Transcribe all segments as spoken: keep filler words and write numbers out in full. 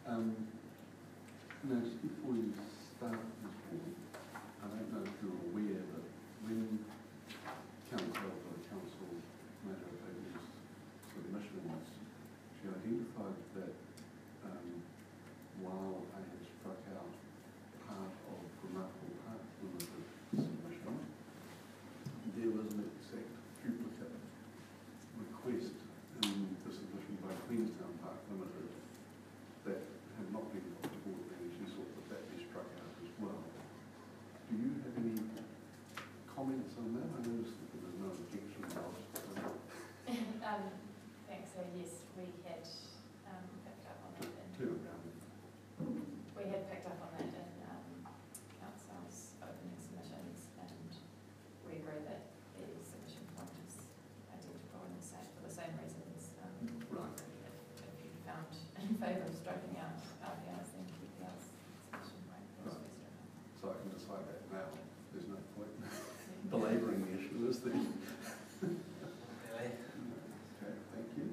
Um, now, just before you start this one, I don't know if you're aware that when Council or the Council made her those submissions, she identified that um, while I had struck out part of Remarkable Park Limited submission, there was an exact duplicate request in the submission by Queenstown Park Limited that had not been put forward, and she thought that that be struck out as well. Do you have any comments on that? I noticed that there was no objection lodged. um, thanks. So yes, we had um, picked up on that. In, Two around. We had picked up on that in um, Council's opening submissions, and we agree that the submission point is identical and the same for the same reasons. Um, Right. If, if you found in favour of striking out R P Rs, then Q P Rs submission point was Right. struck out. So I can decide that now. There's no point belabouring the issue, is there? Really? Okay, thank you.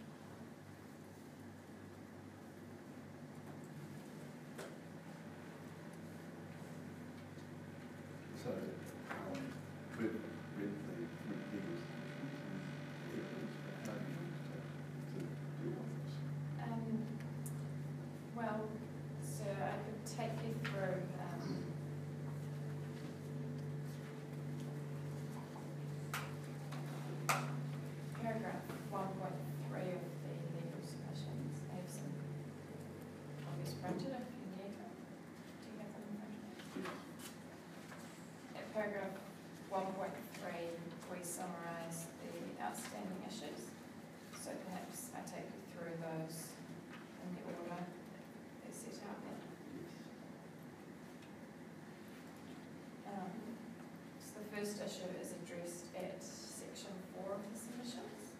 So, um, with, with the, with these evidence, how do you want to, to deal with this? Um, well, so I could take you through um, paragraph one point three of the legal submissions. I have some copies printed if you need them. Do you have them in front of you? At paragraph one point three, we summarise the outstanding issues. So perhaps I take you through those in the order they set out there. Um, so the first issue is addressed at section four of the submissions.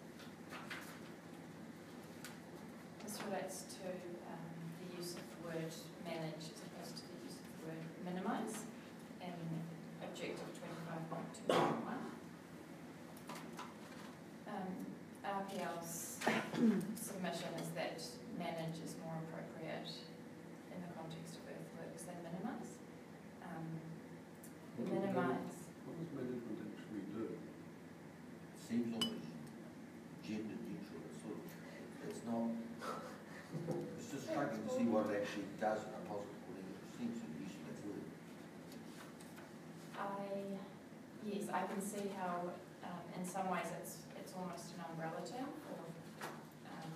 This relates to um, the use of the word manage as opposed to the use of the word minimise in objective twenty-five point two point one. Um, R P L's submission is that manage is more appropriate in the context of earthworks than minimise. Um, What does minimise. What does management actually do? Seems almost gender neutral. It's sort of, it's not, it's just struggling to see what it actually does in a positive way. It seems to be using that word. I, yes, I can see how um, in some ways it's it's almost an umbrella term for um,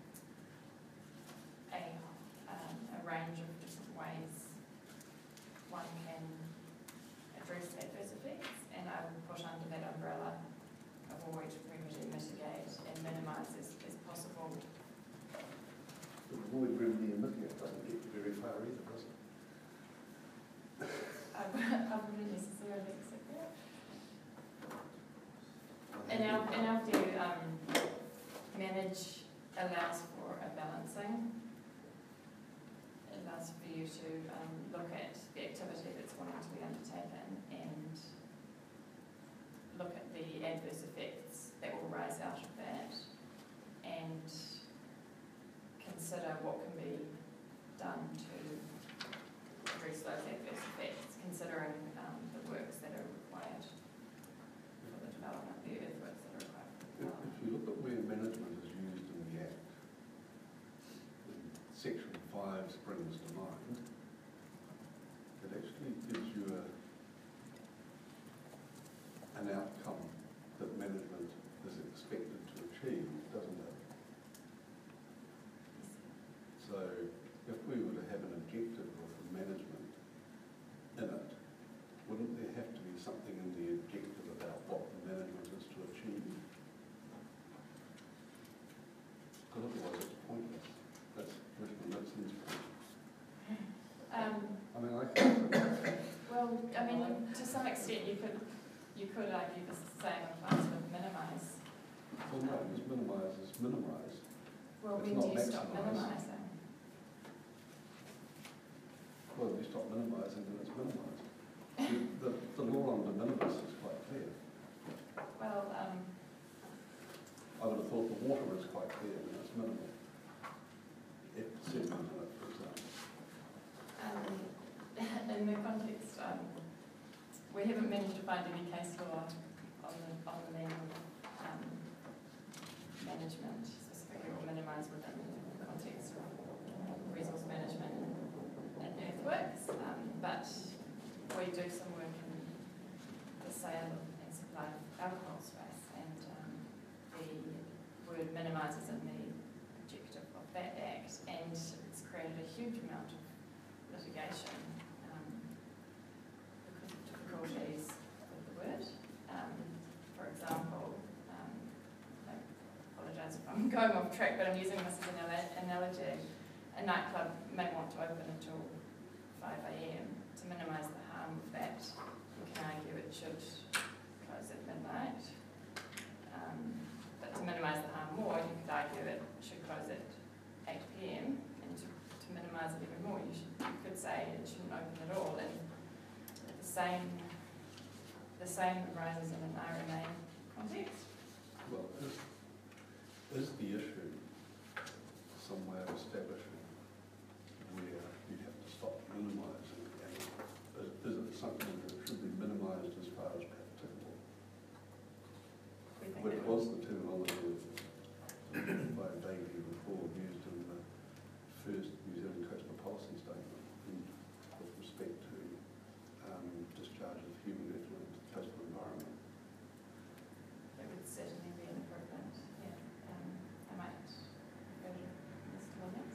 a, um, a range of different ways one can address adverse effects, and I would put under that umbrella avoid, remedy, mitigate, and minimise as, as possible. Avoid, remedy, and mitigate doesn't get you very far either, does it? I, I wouldn't necessarily accept that. In our, in our view, um, manage allows for a balancing. It allows for you to um, look at the activity that's wanting to be undertaken and look at the adverse effects that will rise out of that and consider what can be done to address those adverse effects, considering um, the works that are required for the development, the earthworks that are required for the If, development. if you look at where management is used in the Act, section five springs to mind. It actually gives you a, an outcome that management is expected to achieve, doesn't it? So if we were to have an objective with management in it, wouldn't there have to be something in the objective about what the management is to achieve? Because otherwise it's pointless. That's Commissioner Nixon's point. Um, I mean, I think well, I mean, to some extent, you could you could argue the same applies with minimise. well, no, just minimise is minimise. Well, It's when not do you stop maximise. minimising? Well, if you stop minimising, then it's minimised. The, the, the law on de minimis is quite clear. Well, um, I would have thought the water is quite clear when it's minimal. If sediment in it, for find any case law on the, on the level um, management, specifically or minimise within the context of resource management and earthworks, um, but we do some work in the sale and supply of alcohol space, and um, the word minimises in the objective of that act, and it's created a huge amount of litigation um, because of difficulties with the word. Um, for example, um, I apologise if I'm going off track, but I'm using this as an ana- analogy. A nightclub may want to open until five a m to minimise the harm of that. You can argue it should close at midnight, um, but to minimise the harm more, you could argue it should close at eight p m and to, to minimise it even more, you, should, you could say it shouldn't open at all. And the same, the same arises in an R M A context. Well, is, is the issue somewhere establishing where you have to stop minimising, and is, is it something that should be minimised as far as practicable? We think Well, it it was the terminology by Davey before used in the first New Zealand Coastal Policy Statement in, with respect to um, discharge of human effluent into the coastal environment. It would certainly be an improvement, yeah. Um, I might go to Mister Williams.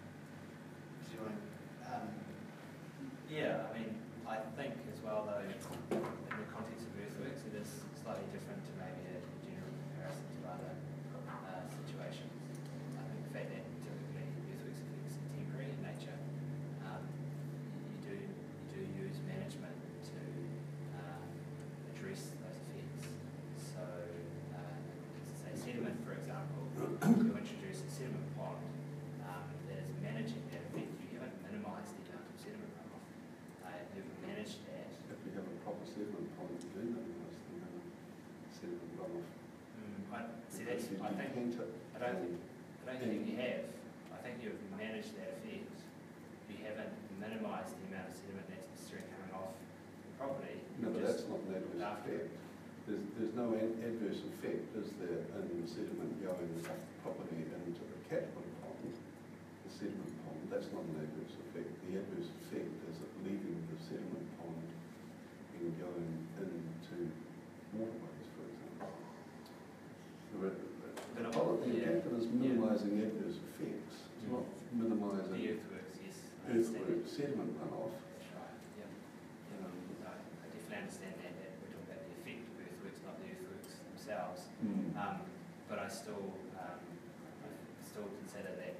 Um, yeah, I mean, I think as well though, in the context of earthworks, it is slightly different to maybe a general comparison to other uh, situations. I think the fact that typically earthworks effects are temporary in nature, um, you do you do use management to um, address those effects. So, uh, say sediment, for example, you introduce a sediment pond um, that is managing that effect. You haven't minimised the amount of sediment runoff. Uh, you've managed that. If we have a proper sediment pond, we do minimise the amount of sediment runoff. Mm, I, see, that's, You I think, decant it I don't think, and- I don't think you have. I think you've managed that effect. You haven't minimised the amount of sediment that's necessarily coming off the property. No, but You've that's just- not an adverse after- effect. There's, there's no ad- adverse effect, is there, in the sediment going off the property into the catchment pond, the sediment pond. That's not an adverse effect. The adverse effect is it leaving the sediment pond and going into waterways, for example. The, re- But the, I'm- policy yeah, objective is yeah. minimising adverse effects. It's not The minimising earthworks, yes. I understand earthwork that. sediment runoff. That's right, yeah. Um, No, I definitely understand that, that we're talking about the effect of earthworks, not the earthworks themselves. mm. Um, but I still, um, I still consider that,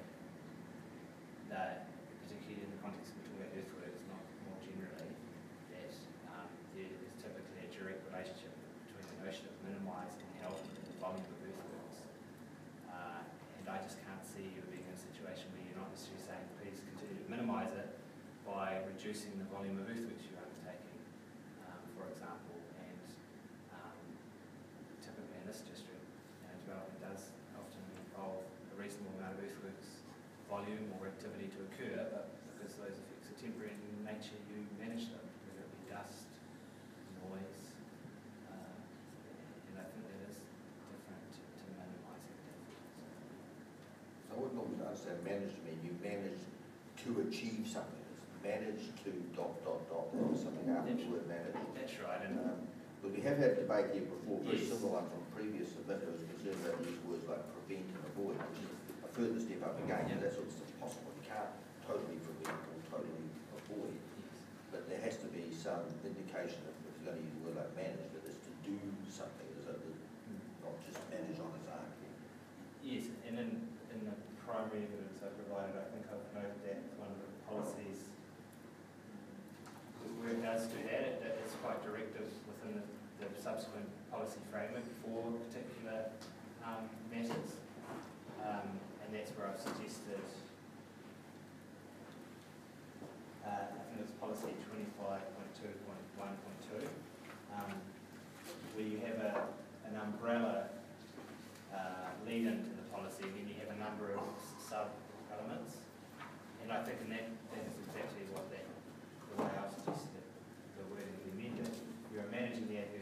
that particularly in the context of talking about earthworks, not more generally, that um, there is typically a direct relationship between the notion of minimising and ultimately the volume of earthworks. Uh, and I just can't see you being in a situation where you're not necessarily saying, please continue to minimise it by reducing the volume of earthworks you're undertaking, um, for example. And um, typically in this district, you know, development does often involve a reasonable amount of earthworks volume or activity to occur, but because those effects are temporary in nature, you manage them, whether it be dust, noise, uh, and I think that is different to, to minimising that. So I wouldn't always understand manage to mean you manage to achieve something. It's manage to dot, dot, dot, or something after the word manage. That's right, and Um, but we have had a debate here before, very Yes. similar one from previous, that was concerned about these words like prevent and avoid, which is a further step up again, Yeah. because that's what's impossible. You can't totally prevent or totally avoid, yes. but there has to be some indication of, if you're going to use a word like manage, that is to do something, is that not just manage on its own. Yes, and in, in the primary evidence I provided, I think I've noted that one of the policies, where it does do that, it, it's quite directive within the, the subsequent policy framework for particular um, matters. Um, and that's where I've suggested, uh, I think it's policy twenty-five point two point one point two, um, where you have a, an umbrella uh, lead into the policy, and then you have a number of sub-elements. And I think in that, that is exactly what that, the way I've suggested the wording be amended. You're managing the adverse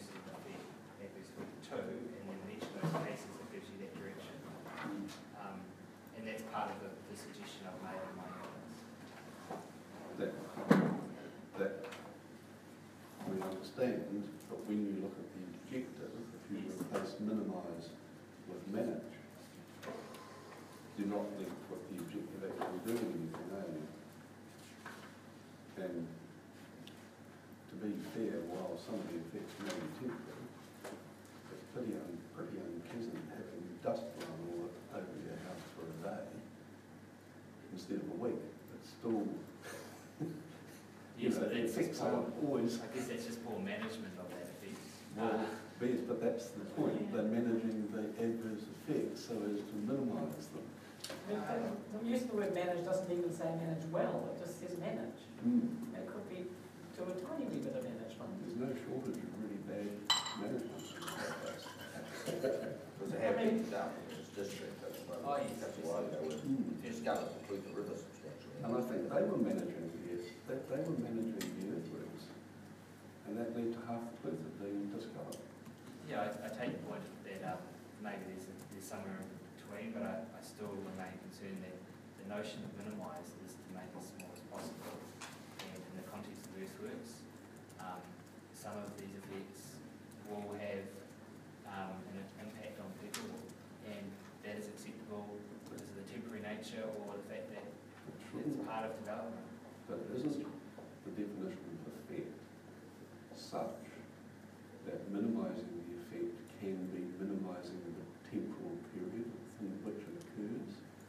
the suggestion I've made in my evidence. That, that we understand, but when you look at the objective, if you replace minimise with manage, you're not linked with the objective actually doing anything, are you? And to be fair, while some of the effects may be temporary, it's pretty, un, pretty unpleasant having dust run all over your house for a day instead of a week. It's still, you Yes, know, but the it's effects just poor, aren't always, I guess that's just poor management of that effect. well, Uh, yes, but that's the point. They're managing the adverse effects so as to minimise them. The, the use of the word manage doesn't even say manage well, it just says manage. Mm. It could be to a tiny wee bit of management. There's no shortage of really bad management. Because they have been done in this district, that's why, Oh, yes. that's why they were Mm. discovered to include the river substantially. And I think they were managing the, they, they were managing the earthworks. And that led to half the Clutha being discovered. Yeah, I, I take the point that um, maybe there's, there's somewhere in between, but I, I still remain concerned that the notion of minimise is to make it as small as possible. And in the context of earthworks, um, some of these effects will have um, an impact on people, and that is acceptable because of the temporary nature or the fact that it's part of development. But isn't the definition of effect such that minimising the effect can be minimising the temporal period within which it occurs?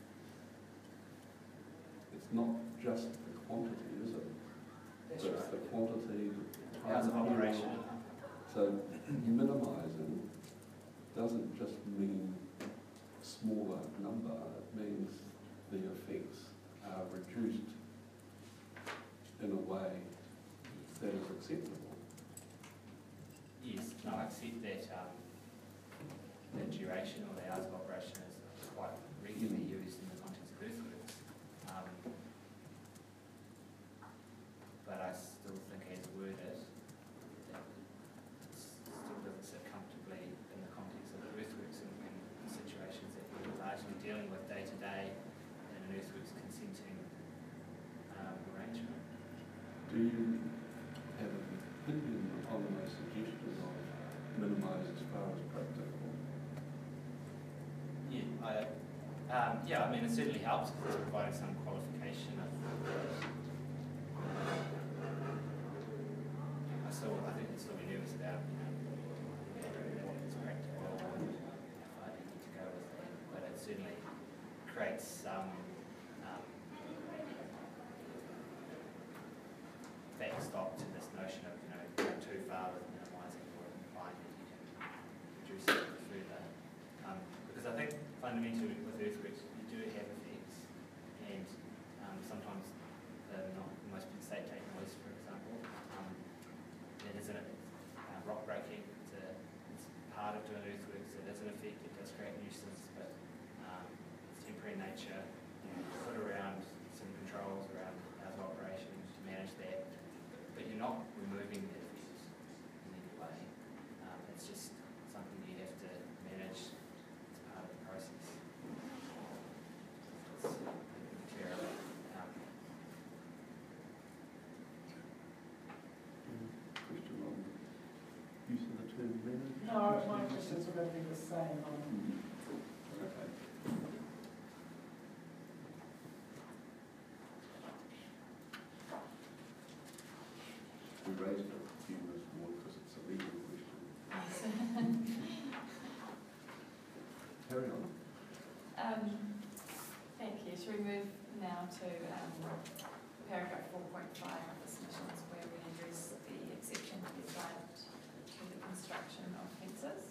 It's not just the quantity, is it? That's But it's right. the quantity, the Hours of time period. operation. So minimising doesn't just mean smaller number, it means the effects are reduced in a way that is acceptable. Yes, no, I accept that um, the duration or the hours of operation is quite regularly used in the context of earthworks. Um, but I still think as worded, that it still doesn't sit comfortably in the context of earthworks and, and situations that we're largely dealing with day to day in an earthworks consenting um, arrangement. Do you have an opinion on my suggestion of minimise as far as practicable? Yeah, I, um, yeah, I mean, it certainly helps because it's providing some qualification of, I still, I think I'd still be nervous about, you know, whether it's practical or if I need to go with that, but it certainly creates some, um, backstop to this notion of, you know, going too far with minimising or implying that you can reduce it further. Um, because I think fundamentally with earthquakes, you do have effects, and um, sometimes they're not the most state take noise, for example. Um, it is an uh, rock breaking, it's, a, it's part of doing earthworks, it is an effect, it does create nuisance, but um, it's temporary in nature. You put around some controls around hours of operation to manage that, but you're not removing the effect in any way. Um, it's just something you have to manage as part of the process. It's clear about, um, Question on use of the term manage? No, my questions are going to be the same on Mm. Okay. We raised it a few minutes more because it's a legal question. Carry on. Um, thank you. Should we move now to um, paragraph four point five of the submissions where we address the exception to be applied to the construction of fences?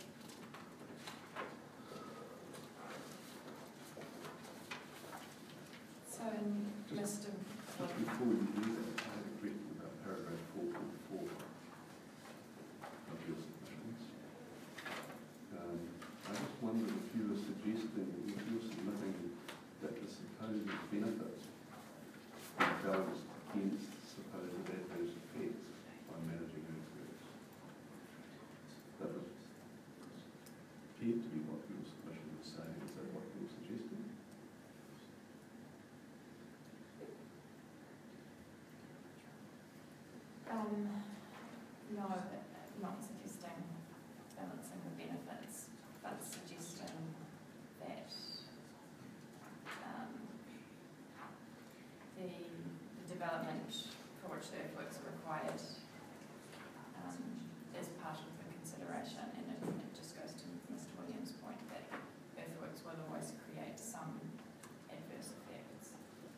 So in Just- Mister Just before you do that, I have a question about paragraph four point four of your submissions. Um, I just wondered if you were suggesting, if you were submitting that the supposed benefit is balanced against supposed adverse effects by managing earthworks. That was appeared to be what your submission was saying. Is that what you were suggesting? Um, no, not suggesting balancing the benefits, but suggesting that, um, the, the development for which the earthworks are required, um, is part of the consideration, and it, it just goes to Mister Williams' point that earthworks will always create some adverse effects.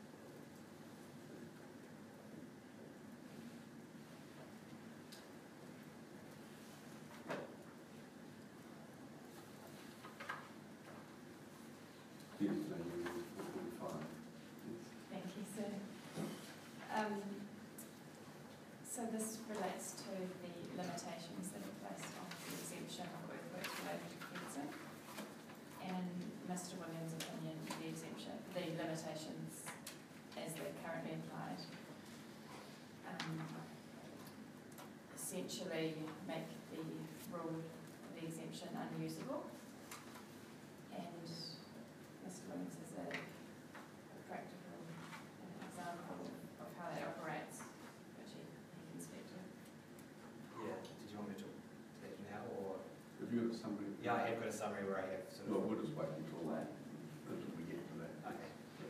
Yes, no, you're four point five. Yes. Thank you, sir. Um, so this relates to the limitations that are placed on the exemption of earthworks related to fencing. And Mister Williams' opinion, the exemption, the limitations as they're currently applied, um, essentially make the rule, the exemption unusable. And Mister Williams is a a practical an example of how that operates, which he, he can speak to. Yeah, did you want me to talk to that now, or? Have you got somebody? Yeah, I have got a summary where I have sort Well, of. we'll just wait until, uh, until we get to that. Okay.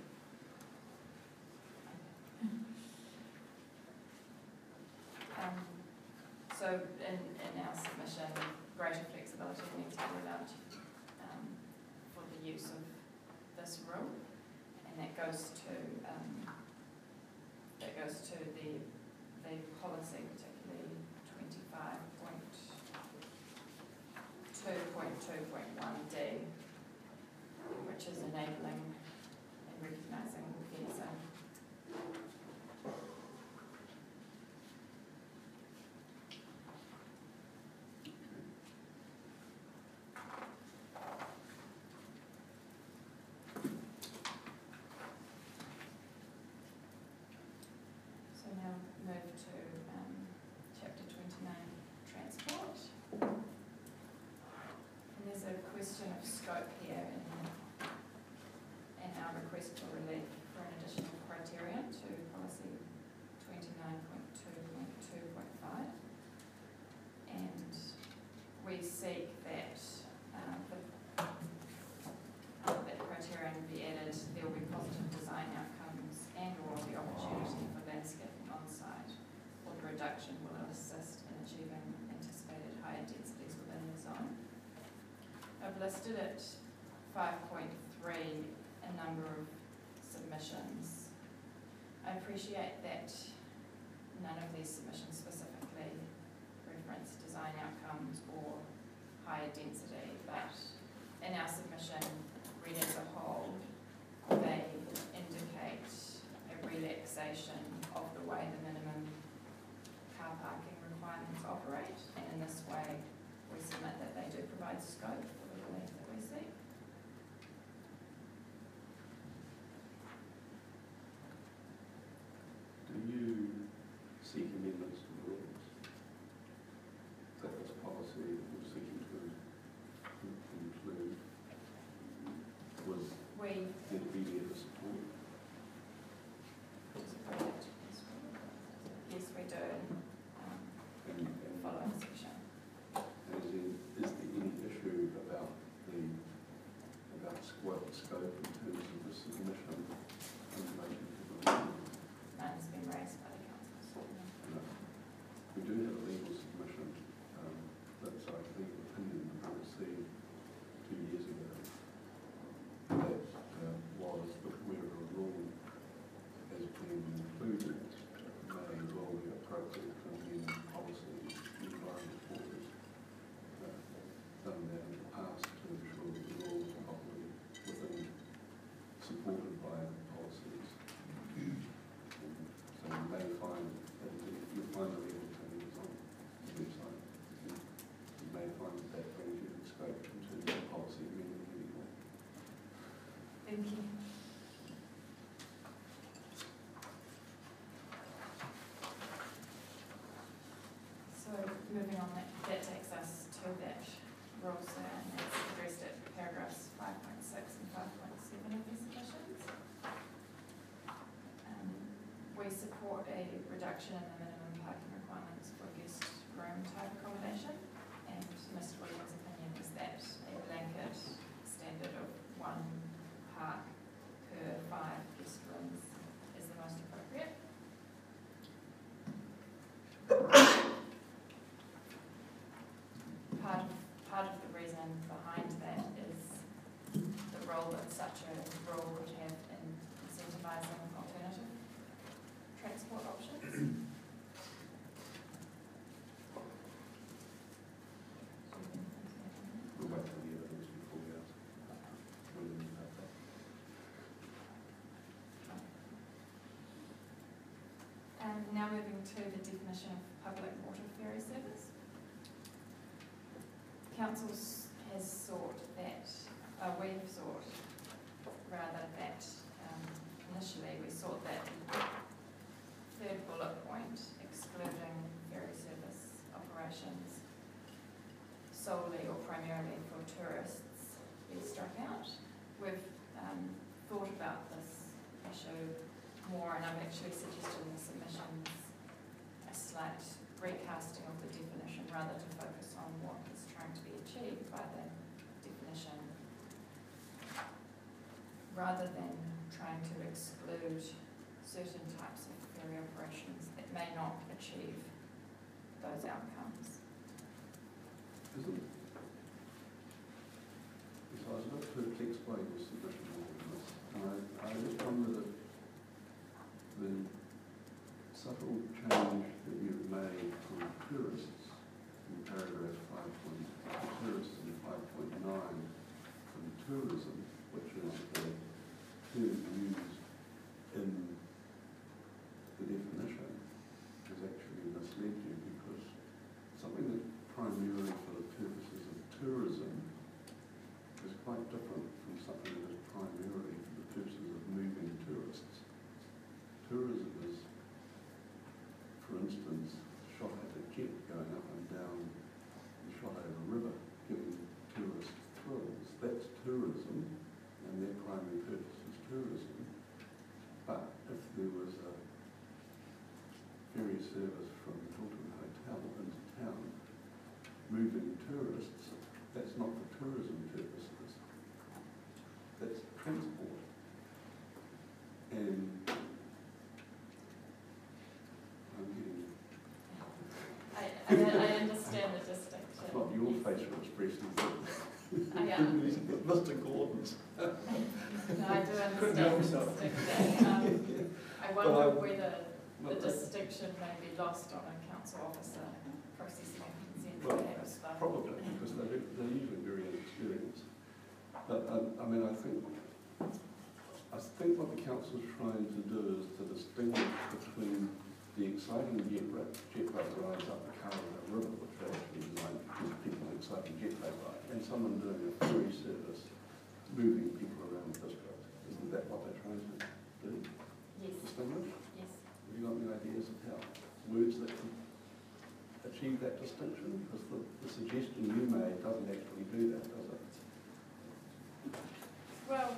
Um, so in, in our submission, greater flexibility needs to be allowed um, for the use of this rule, and that goes to um, that goes to the the policy, particularly twenty-five point two point two point one D, which is enabling and recognising fencing. So now move to um, chapter twenty-nine, transport. And there's a question of scope here in, in our request for relief for an additional criterion to policy twenty-nine point two point two point five. And we seek that um, the, um, that criterion be added, there will be positive design outcomes and or the opportunity for landscaping on site, or the reduction will assist in achieving anticipated higher densities within the zone. I've listed at five point three a number of submissions. I appreciate that none of these submissions specifically reference design outcomes or higher density, but in our submission, read as a whole, they indicate a relaxation of the way the minimum car parking requirements operate, and in this way, we submit that they do provide scope for the relief that we seek. Do you seek amendments to the rules? That this policy that we're seeking to include was We intermediate support? Yes, we do, um, And, and following section. and is, in, is there any issue about the, about what the scope in terms of the submission in relation to the rule? None has been raised by the council. No. We do have a legal submission, um, that's our legal opinion that we received two years ago. That uh, was that where a rule has been included may well be appropriate to amend policy environment orders. Uh, done that in the past to ensure that the rules are properly within, supported by policies. And so you may find, that you'll find the legal opinions on the website. You may find that that brings you the scope in terms of policy amendment anyway. Thank you. So moving on, that, that takes us to that rule, sir, and that's addressed at paragraphs five point six and five point seven of the submissions. Um, we support a reduction in the minimum parking requirement room type accommodation. And Mister Williams' opinion is that a blanket standard of one park per five guest rooms is the most appropriate. Part of, part of the reason behind that is the role that such a rule would have in incentivising alternative transport options. We'll wait for the evidence before we ask. William about that. And now moving to the definition of public water ferry service. Council s- has sought that, uh, we have sought, rather that, um, initially we sought that third bullet point excluding ferry service operations solely or primarily for tourists be struck out. We've um, thought about this issue more, and I'm actually suggesting in the submissions a slight recasting of the definition rather to focus on what is trying to be achieved by the definition, rather than trying to exclude certain types of ferry operations that may not achieve those outcomes. Isn't it? Because I was about to explain the submission of this, and I, I just wondered if the subtle change that you've made from tourists in paragraph five point, tourists in five point nine from tourism, which is the term used in the definition, has actually misled you, because something that's primarily for the purposes of tourism is quite different from something that is primarily for the purposes of moving tourists. Tourism is, for instance, shot at a jet going up and down the Shoalhaven River, giving tourists thrills. That's tourism, and their primary purpose is tourism. But if there was a ferry service from Hilton Hotel into town, moving tourists, that's not for tourism purposes. That's transport. And I'm getting, I, I, I understand the distinction. it's not your facial expression, I am. but Mister Gordon's. No, I do Couldn't help understand the himself. distinction. Um, I wonder Well, I- whether the Well, distinction may be lost on a council officer processing a consent Well, to have stuff. Probably, because they're, they're usually very inexperienced. But, um, I mean, I think, I think what the council's trying to do is to distinguish between the exciting jet, ra- jet boat rides up the Carraway River, which are actually designed to give people an exciting jet boat ride, and someone doing a ferry service, moving people around the district. Isn't that what they're trying to do? Yes, Distinguish? yes. Have you got any ideas of how, words that can achieve that distinction? Because the, the suggestion you made doesn't actually do that, does it? Well,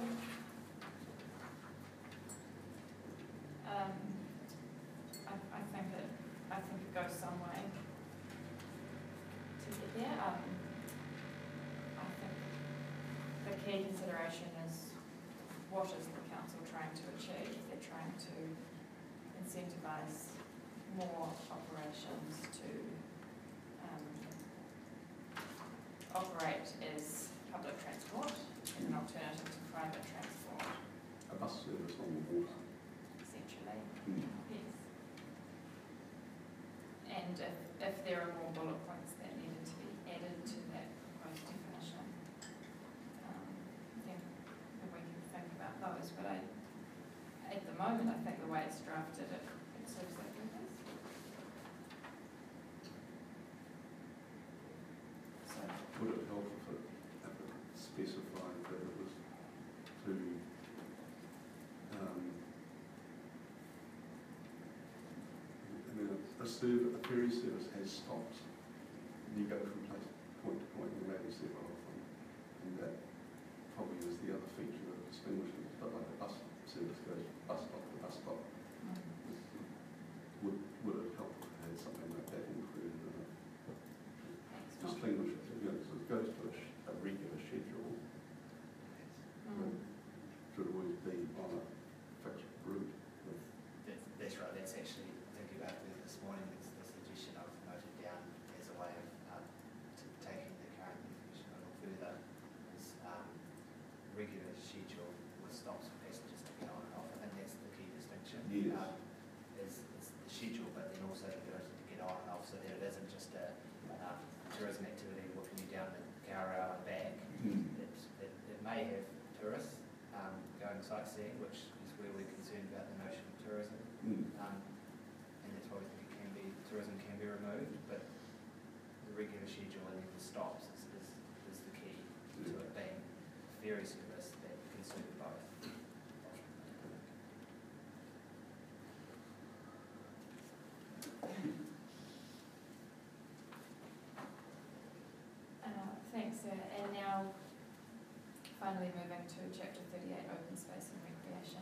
um, I, I think it, I think it goes some way to get there. Um, I think the key consideration is what is the council trying to achieve? They're trying to incentivise more operations to um, operate as public transport as an alternative to private transport, A bus service on the water. essentially. Hmm. Yes. And if, if there are more bullet points that needed to be added to that proposed definition, um, then, then we can think about those. But I, at the moment, I think the way it's drafted, it, it serves that purpose. So, Would it help if it, if it specified that it was to, um, I mean, a serv a ferry service has stops. You go from place, point to point, and maybe several of them. And that probably is the other feature that distinguishes it, but like a bus service goes bus stop to bus stop. mm. Would, would it help if it had something like that included in it? finally moving to chapter thirty-eight, open space and recreation.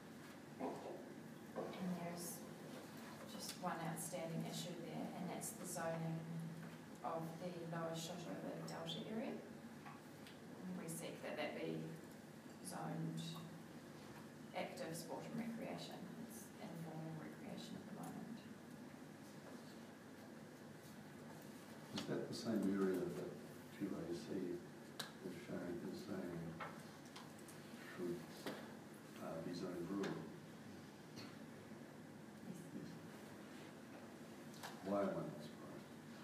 And there's just one outstanding issue there, and that's the zoning of the lower Shotover Delta area. And we seek that that be zoned active sport and recreation. It's informal recreation at the moment. Is that the same area that Q A C is showing, is saying should uh, be zoned rural? Yes. Why am I not surprised?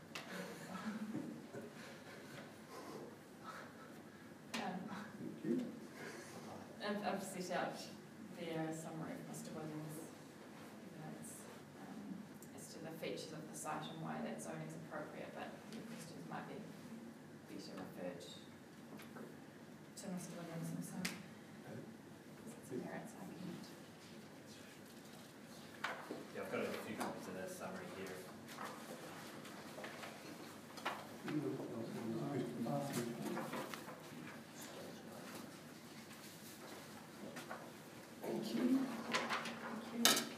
Um, Thank you. I've, I've set out there a summary of Mister Williams' evidence um, as to the features of the site and why that zoning is appropriate, but your questions might be better referred to Mister Williams himself. It's a merits argument. Yeah, I've got a few copies of the summary here. Anyone else have any questions? Thank you. Thank you.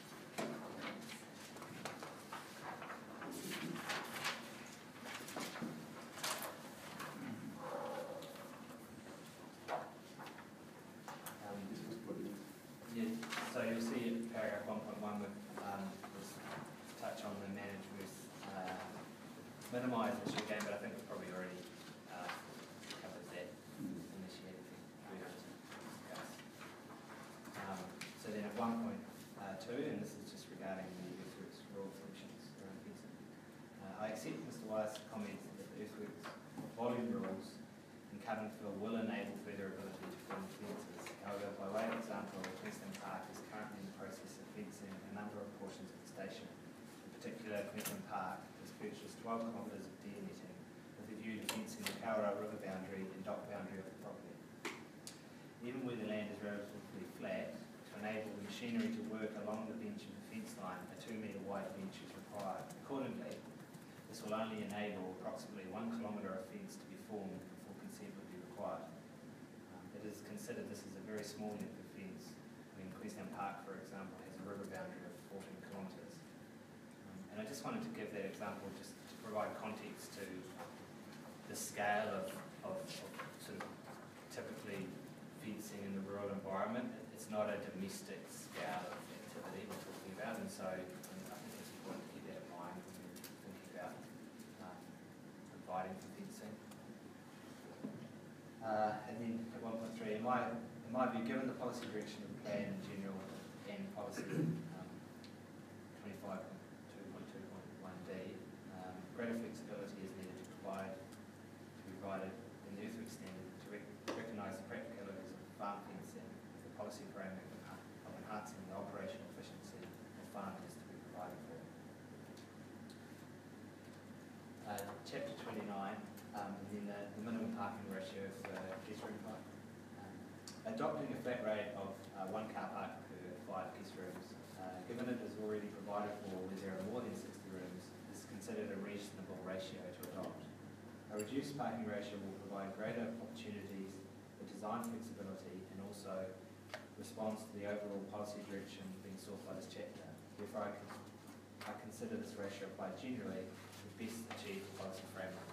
Um, This is what it is. Yeah, so you'll see in paragraph one point one, with, um, this touch on the manage versus, uh, minimise issue again, but I think we've probably already, uh, covered that Hmm. initiated we have to discuss. Um, so then at one point, uh, two, and this is just regarding the earthworks rural functions around fencing. Uh, I accept Mister Wyatt's comments that the earthworks volume rules in Coventfield will enable further ability to form fences. However, by way of example, Queensland Park is currently in the process of fencing a number of portions of the station. In particular, Queensland Park has purchased twelve kilometres of deer netting with a view to fencing the Kaura river boundary and dock boundary of the property. Even where the land is relatively flat, to enable the machinery to work along the bench of the fence line, a two metre wide bench is required. Accordingly, this will only enable approximately one kilometre of fence to be formed before consent would be required. Um, it is considered this is a very small length of fence, when Queensland Park, for example, has a river boundary of fourteen kilometres. Um, and I just wanted to give that example just to provide context to the scale of, of, of sort of typically fencing in the rural environment. It's not a domestic scale of activity we're talking about, and so um, I think it's important to keep that in mind when we're thinking about um, providing for fencing. Uh, and then at one point three, in my, in my view, given the policy direction of the plan in general and policy um, twenty-five point two point two point one D, um, greater flexibility is needed to provide, to be provided in the earthwork standard to rec recognise the practicalities of farm fencing with the policy framework of, of enhancing the operational efficiency of farm is to be provided for. Uh, chapter twenty-nine, um, and then the, the minimum parking ratio for guest room park. Um, adopting a flat rate of uh, one car park per five guest rooms, uh, given it is already provided for where there are more than sixty rooms, is considered a reasonable ratio to adopt. A reduced parking ratio will provide greater opportunities for design flexibility and also responds to the overall policy direction being sought by this chapter. Therefore, I, con I consider this ratio applied generally to best achieve the policy framework.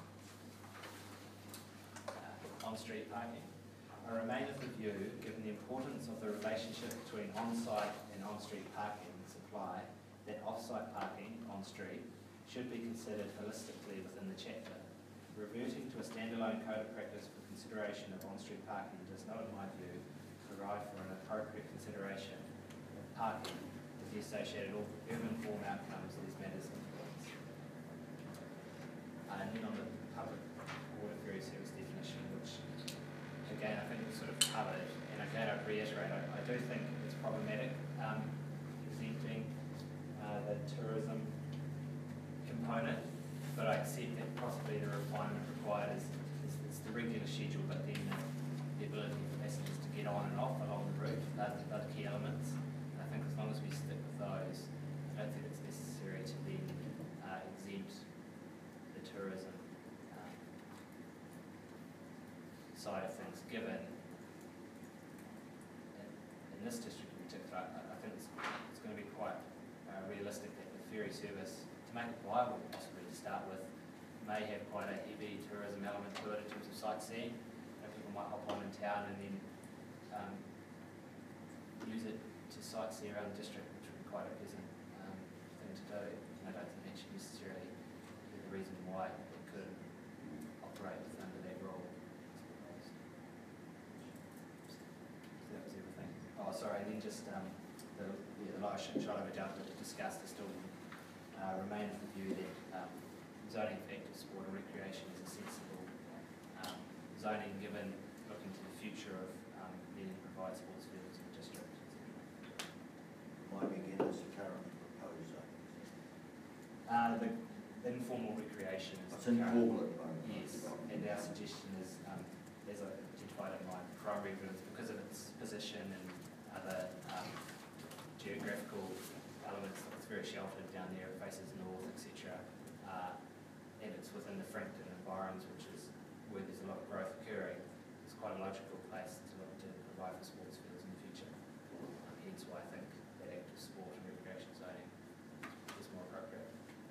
Uh, on-street parking. I remain of the view, given the importance of the relationship between on-site and on-street parking supply, that off-site parking on-street should be considered holistically within the chapter. Reverting to a standalone code of practice for consideration of on-street parking does not, in my view, provide for an appropriate consideration of parking with the associated urban form outcomes these matters influence. Uh, and then on the public water ferry service definition, which again I think we sort of covered, and again I'd reiterate, I, I do think it's problematic um, exempting uh, the tourism component, but I accept that possibly the requirement required is, is, is the regular schedule, but then the, the ability for passengers to get on and off along the route, those are the key elements. And I think as long as we stick with those, I don't think it's necessary to then uh, exempt the tourism um, side of things, given make it viable possibly to start with, may have quite a heavy tourism element to it in terms of sightseeing. You know, people might hop on in town and then um, use it to sightsee around the district, which would be quite a pleasant um, thing to do. And I don't think that should necessarily be the reason why it could operate under that rule. So that was everything. Oh, sorry, and then just um, the, yeah, the last shot of it down that we discussed is still uh, remain of the view that um, zoning effective sport and recreation is a sensible um, zoning given looking to the future of um, needing to provide sports fields in the district. Remind me again, is the currently proposed zoning? Uh, the informal recreation is It's the current- informal at the moment. Yes, and our suggestion is, um, as I identified in my primary evidence, because of its position and other um, geographical elements, it's very sheltered down there, it faces north, et cetera. Uh, and it's within the Frankton environs, which is where there's a lot of growth occurring. It's quite a logical place to look to provide for sports fields in the future. Um, hence why I think that active sport and recreation zoning is more appropriate.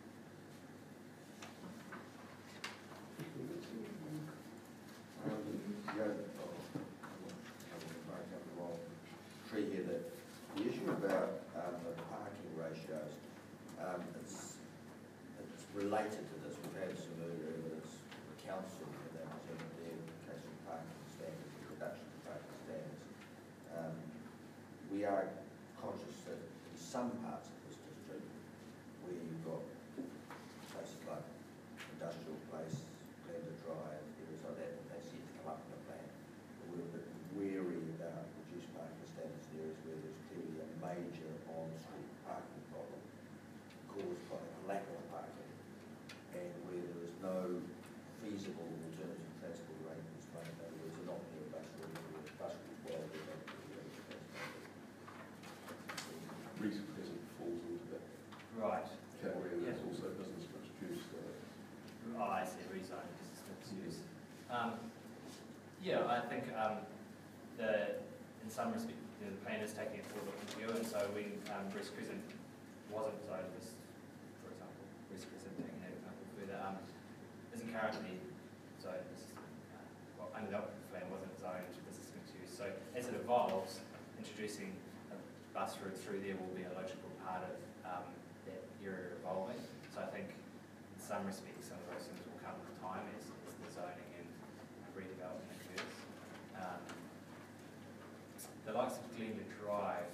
Um, yeah, oh, I'm marking up the wrong tree here, that the issue about um, the parking ratios, um, it's, it's related to this. We've had some earlier evidence from the council and that was in their case of parking standards, the reduction of parking standards. Um, we are conscious that in some parts of this district, where you've got places like Industrial Place, Glenda Drive, areas like that, that they seem to come up in the plan. But we're a bit wary about reduced parking standards in areas where there's clearly a major on-street parking problem caused by a lack of parking, and where there is no feasible alternative transport arrangements made. In other words, they're not near a bus route, or a bus route well, they're not near a bus route. Reese Crescent falls into that Right. category, and Yeah. there's also business mixed use there. Oh, I see, rezoning, this is mixed use. Um, yeah, I think um, the, in some respect, you know, the plan is taking a forward-looking view, and so when um, West Crescent wasn't zoned as, for example, West Crescent, taking that example further, um, isn't currently zoned as, uh, well, under the operative plan wasn't zoned to business mixed use. So as it evolves, introducing a bus route through there will be a logical part of um, that area evolving. So I think in some respects, some of those things will come with time as, as the zoning and redevelopment occurs. Um, the likes of Glenda Drive,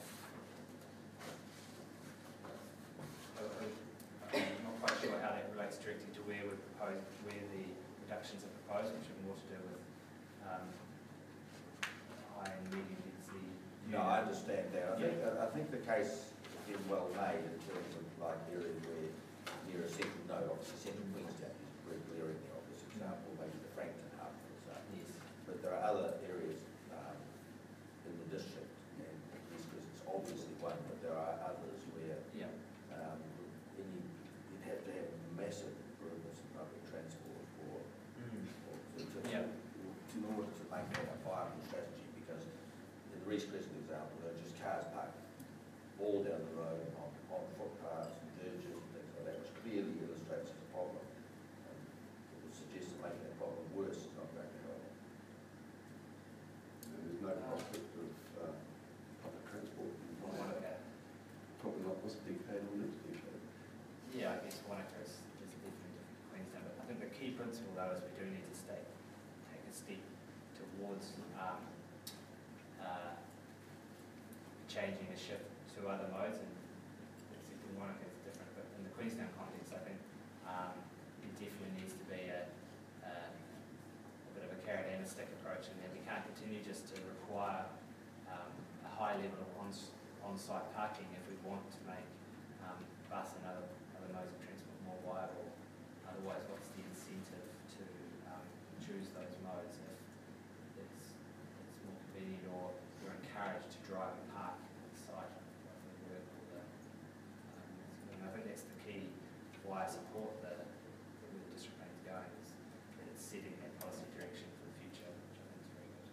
I- I- I'm not quite sure how that relates directly to where we're proposed, where the reductions are proposed, which have more to do with um, high and medium density. No, I understand that. I think, I think the case is well made in terms of like areas where near a central node, obviously central Queenstown is very clear in the obvious example, maybe the Frankton hub, for example. Yes. But there are other areas um, in the district, and this is obviously one, but there are others where Yeah. um, then you, you'd have to have massive improvements in public transport for, for to, to, Yeah. in order to make that a viable strategy, because in the Reese Crescent example, there are just cars parked all down the road on, on footpaths and verges and things like that, which clearly illustrates the problem. And it would suggest that making that problem worse is not going to help. And there's no prospect of uh, public transport in Wanaka. Okay. Probably not this decade or next decade. Yeah, I guess Wanaka is, is definitely different to Queenstown, but I think the key principle though is we do need to stay, take a step towards um, uh, changing a shift to other modes, and accepting Wanaka is different, but in the Queenstown context, I think um, it definitely needs to be a, a, a bit of a carrot and a stick approach, and that we can't continue just to require um, a high level of on, on-site parking if we want to make um, bus and other, other modes of transport more viable. Otherwise, what's the incentive to um, choose those modes if it's, it's more convenient, or you're encouraged to drive and park at the site of the work or the, um, and I think that's the key why I support the, the where the district plan is going, is that it's setting that policy direction for the future, which I think is very good.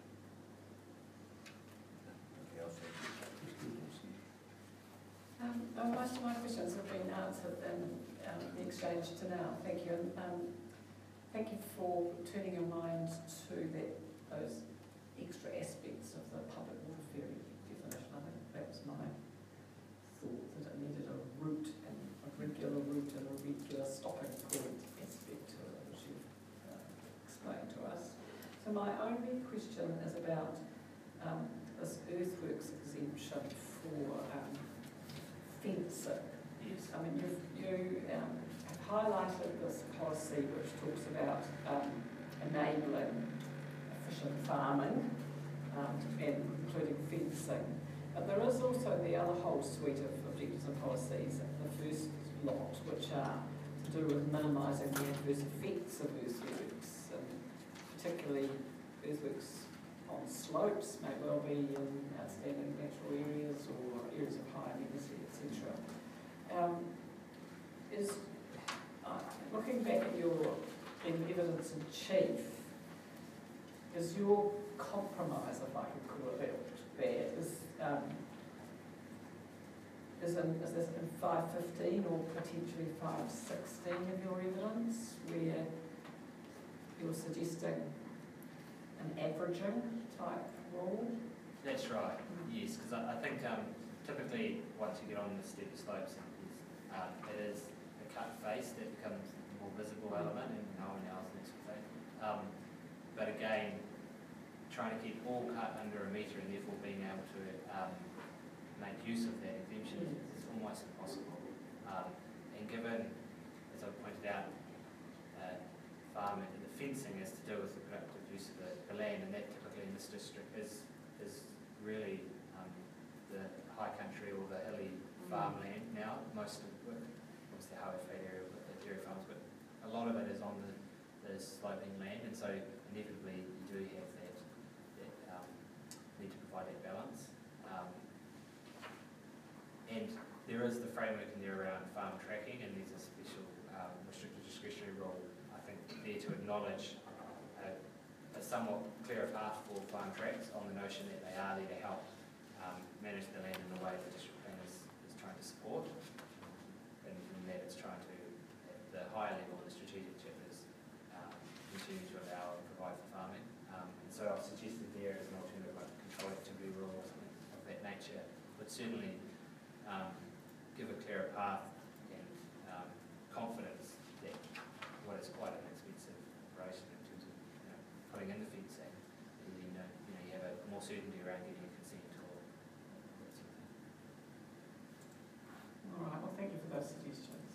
Anything else? Um, No, most of my questions have been answered in um, the exchange to now. Thank you. And um, thank you for turning your mind to that, those extra aspects of the public water ferry definition. I think that was my thought, that it needed a route and a regular route and a regular stopping point aspect to it, which you've uh, explained to us. So my only question is about um, this earthworks exemption for um, fencing. Yes. I mean, you've, you um, have highlighted this policy which talks about um, enabling efficient farming, um, and including fencing. But there is also the other whole suite of objectives and policies, the first lot, which are to do with minimising the adverse effects of earthworks, and particularly earthworks on slopes may well be in outstanding natural areas or areas of high amenity, et cetera. Um, is, uh, looking back at your in evidence in chief, is your compromise, if I could call it that, is, um, is, in, is this in five fifteen or potentially five sixteen of your evidence, where you're suggesting an averaging type rule? That's right, yes, because I, I think um, typically once you get on the steep slopes, um, it is a cut face that becomes a more visible element, and no one else and that sort of thing. Um, but again, trying to keep all cut under a metre and therefore being able to um, make use of that exemption is almost impossible. Um, and given, as I pointed out, uh, farming, the fencing is to do with the productive use of the, the land, and that typically in this district is is really um, the high country or the hilly farmland now. Most of it, obviously the highway freight area with the dairy farms, but a lot of it is on the, the sloping land, and so inevitably you do have that, that um, need to provide that balance. Um, and there is the framework in there around farm tracking, and there's a special um, restricted discretionary rule, I think, there to acknowledge a, a somewhat clearer path for farm tracks on the notion that they are there to help um, manage the land in the way the district plan is, is trying to support, and, and that it's trying to, at the higher level, the strategic chapters, um, continue to allow and provide for farming. Um, and so I've suggested there as an alternative, like a control activity rule or something of that nature, but certainly um, give a clearer path and um, confidence that what is quite an expensive operation in terms of you know, putting in the fencing, and then you know, you know you have a more certainty around getting a consent or that sort of thing. All right, well, thank you for those suggestions.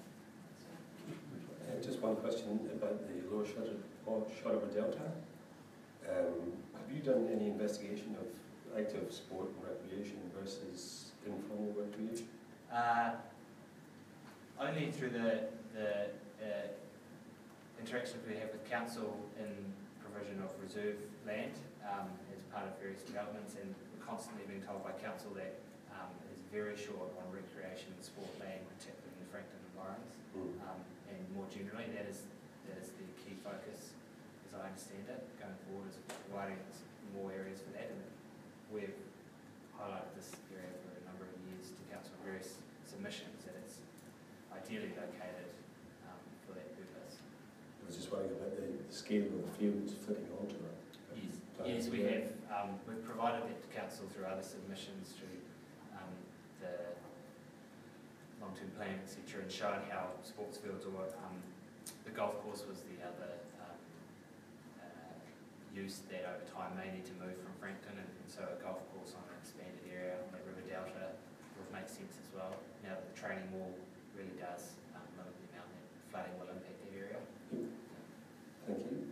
Uh, just one question about the lower Shotover Delta. Um, have you done any investigation of active sport and recreation versus informal recreation? Uh, only through the, the uh, interactions we have with council in provision of reserve land um, as part of various developments, and we're constantly being told by council that um, is very short on recreation and sport land, particularly in the Frankton environs. Mm. Um, and more generally, that is that is the key focus, as I understand it, going forward, is providing more areas for that. And we've highlighted this area for a number of years to council various submissions that it's ideally located um, for that purpose. I was just wondering about the, the scale of the fields fitting onto it. Yes, yes, we have. Um, we've provided that to council through other submissions, through um, the long-term plan, et cetera, and shown how sports fields or um, the golf course was the other um, uh, use that over time may need to move from Frankton, and, and so a golf course on an expanded area on the River Delta would make sense as well. Now that the training wall really does um, limit the amount that flooding will impact the area. Thank you.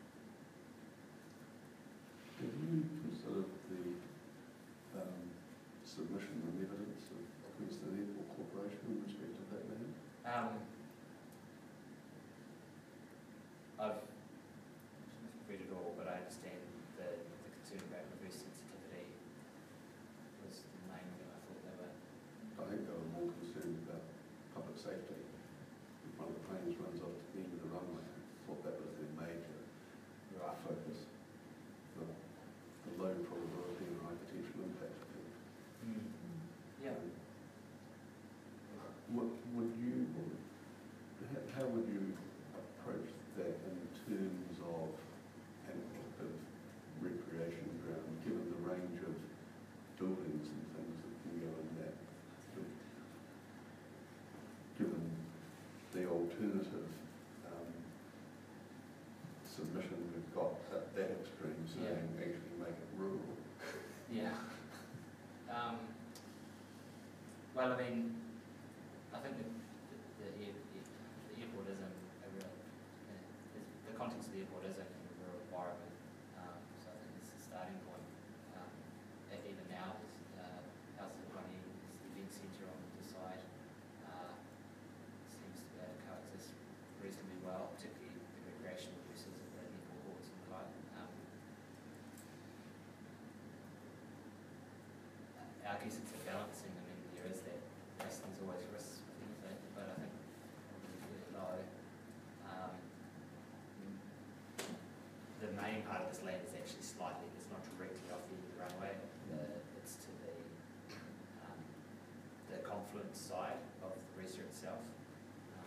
Have you considered the um, submission and evidence of Queensland Airport Corporation in respect of that land? Um, I've read it all, but I understand the, the concern about reverse sensitivity was the main thing I thought they were. I think they were more concerned about public safety. If one of the planes runs off to the end of the runway, I thought that was their major Right. focus. The, the low probability and high potential impact. Mm. Yeah. Would, would you, how- how would you approach that in terms of an active recreation ground, given the range of buildings and things that can go in that? Given the alternative um, submission we've got at that extreme, saying actually make it rural. Yeah. Um, well, I mean, I think the, the, the, air- the airport is in a real, uh, is, the context of the airport is in a rural environment, um, so I think it's a starting point. Um, e- even now, there's, uh, houses are running, there's the event centre on the side, uh, seems to be able to coexist reasonably well, particularly the recreational uses of the netball courts and the like. Um, I guess it's a balancing. I mean, there is that risk, there's always risks with anything, but I think probably fairly low. Um, the main part of this land is actually slightly, it's not directly off the end of the runway, uh, it's to the um, the confluence side of the Reser itself. Um,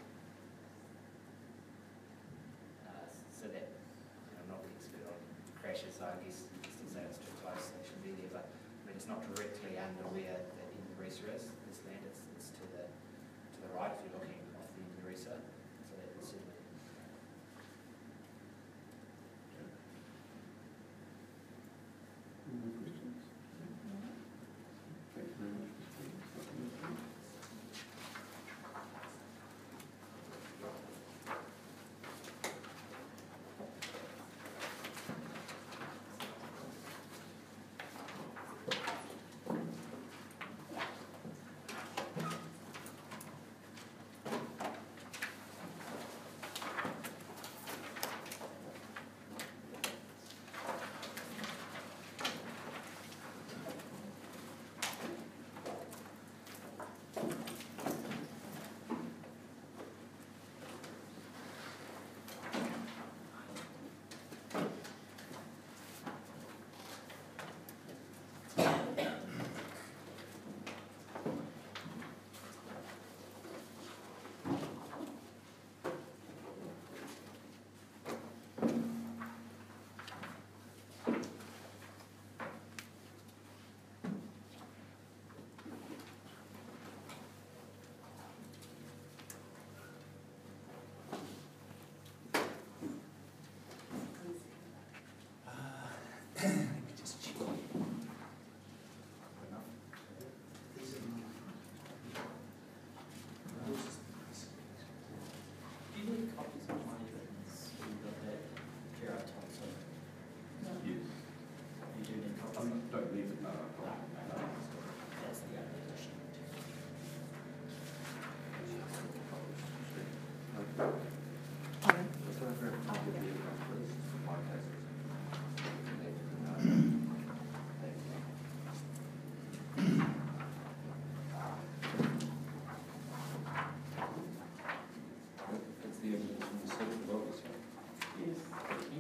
uh, so that, you know, I'm not the expert on crashes, so I guess you can still say it's too close, so it shouldn't be there, but I mean, it's not directly under where the end of the Reser is, this land, it's, it's to the to the right if you're looking off the end of the Reser, so that would certainly. Any more questions? Thank you very much, Mister Chairman. Do you need copies of my evidence? You've got that Gerard Thompson. Yes. You do need I copies. mean, don't need it, no, no, No, no, no. no. That's the only addition. That's the evidence from the seventh of August, right? Yes.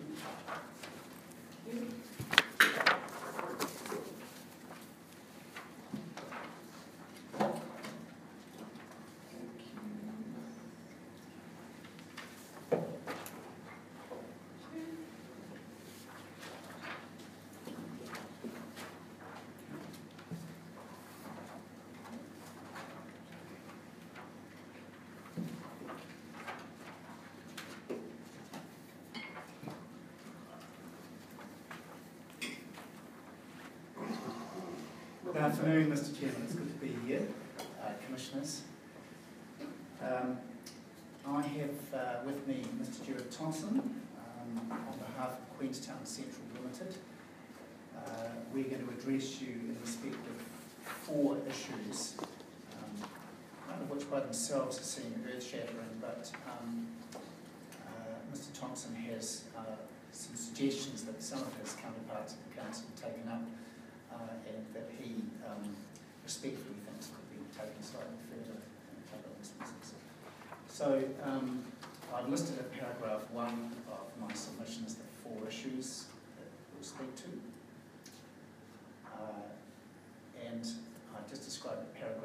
Good afternoon, Mister Chairman. It's good to be here, uh, Commissioners. Um, I have uh, with me Mister Gerard Thompson um, on behalf of Queenstown Central Limited. Uh, we're going to address you in respect of four issues, um, none of which by themselves seem earth-shattering, but um, uh, Mister Thompson has uh, some suggestions that some of his counterparts of the Council have taken up, Uh, and that he um, respectfully thinks could be taken slightly further in a couple of instances. So um, I've listed at paragraph one of my submission as the four issues that we'll speak to. Uh, and I've just described in paragraph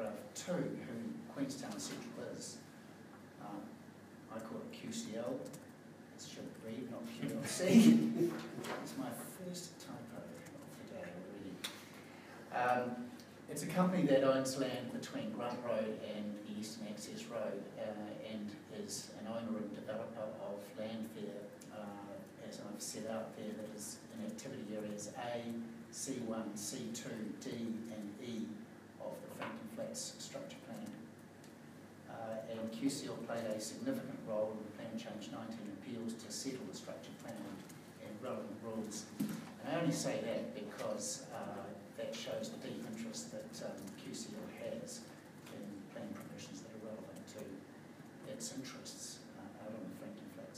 two, who Queenstown Central is. Um, I call it Q C L. It should read, not Q L C. It's my first typo of the day already. Um, it's a company that owns land between Grant Road and the Eastern Access Road, uh, and is an owner and developer of land there, uh, as I've set out there, that is in activity areas A, C one, C two, D and E of the Frankton Flats structure plan. Uh, and Q C L played a significant role in the Plan Change nineteen appeals to settle the structure plan and relevant rules. And I only say that because uh, that shows the deep interest that um, Q C L has in plan provisions that are relevant to its interests uh, out on the Frankton Flats.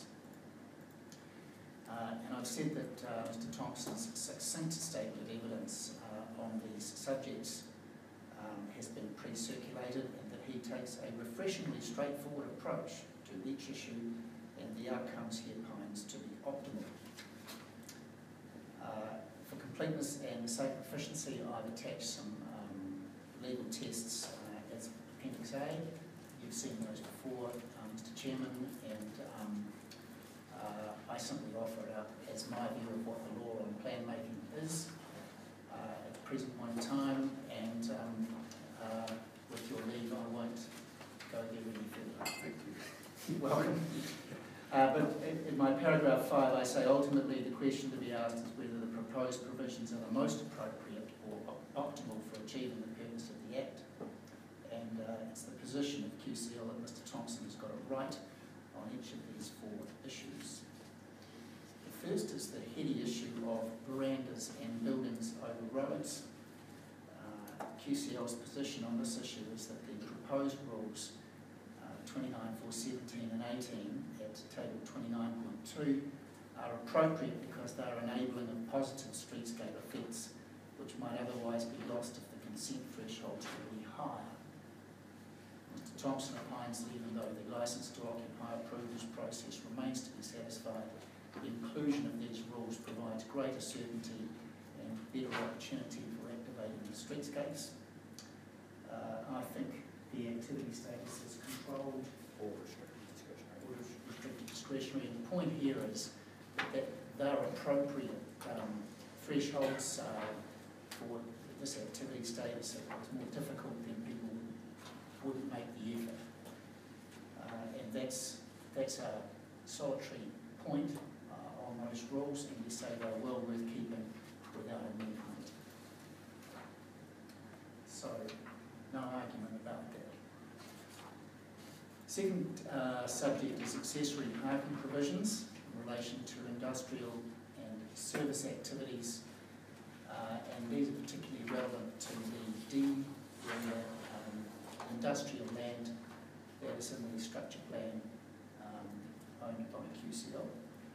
Uh, and I've said that uh, Mister Thompson's succinct statement of evidence uh, on these subjects um, has been pre-circulated, and that he takes a refreshingly straightforward approach to each issue, and the outcomes he opines to be optimal. Uh, for completeness and the sake of efficiency, I've attached some um, legal tests uh, as Appendix A. You've seen those before, um, Mister Chairman, and um, uh, I simply offer it up as my view of what the law on plan making is uh, at the present point in time, and um, uh, with your leave, I won't go there any further. Thank you. You're welcome. Uh, but in, in my paragraph five, I say ultimately the question to be asked is whether the proposed provisions are the most appropriate or op optimal for achieving the purpose of the Act. And uh, it's the position of Q C L that Mister Thompson has got it right on each of these four issues. The first is the heady issue of verandas and buildings over roads. Uh, Q C L's position on this issue is that the proposed rules uh, twenty-nine four seventeen and eighteen at table twenty-nine point two are appropriate because they are enabling of positive streetscape effects which might otherwise be lost if the consent thresholds were really higher. Mister Thompson opines that even though the licence to occupy approvals process remains to be satisfied, the inclusion of these rules provides greater certainty and better opportunity for activating the streetscapes. Uh, I think the activity status is controlled Or restricted discretionary. or restricted discretionary. And the point here is that they're appropriate um, thresholds uh, for this activity status. If it's more difficult, then people wouldn't make the effort. Uh, and that's, that's a solitary point uh, on those rules, and we say they're well worth keeping without amendment. So, no argument about that. Second uh, subject is accessory parking provisions in relation to industrial and service activities, uh, and these are particularly relevant to the D area, um, industrial land that is in the structure plan um, owned by Q C L.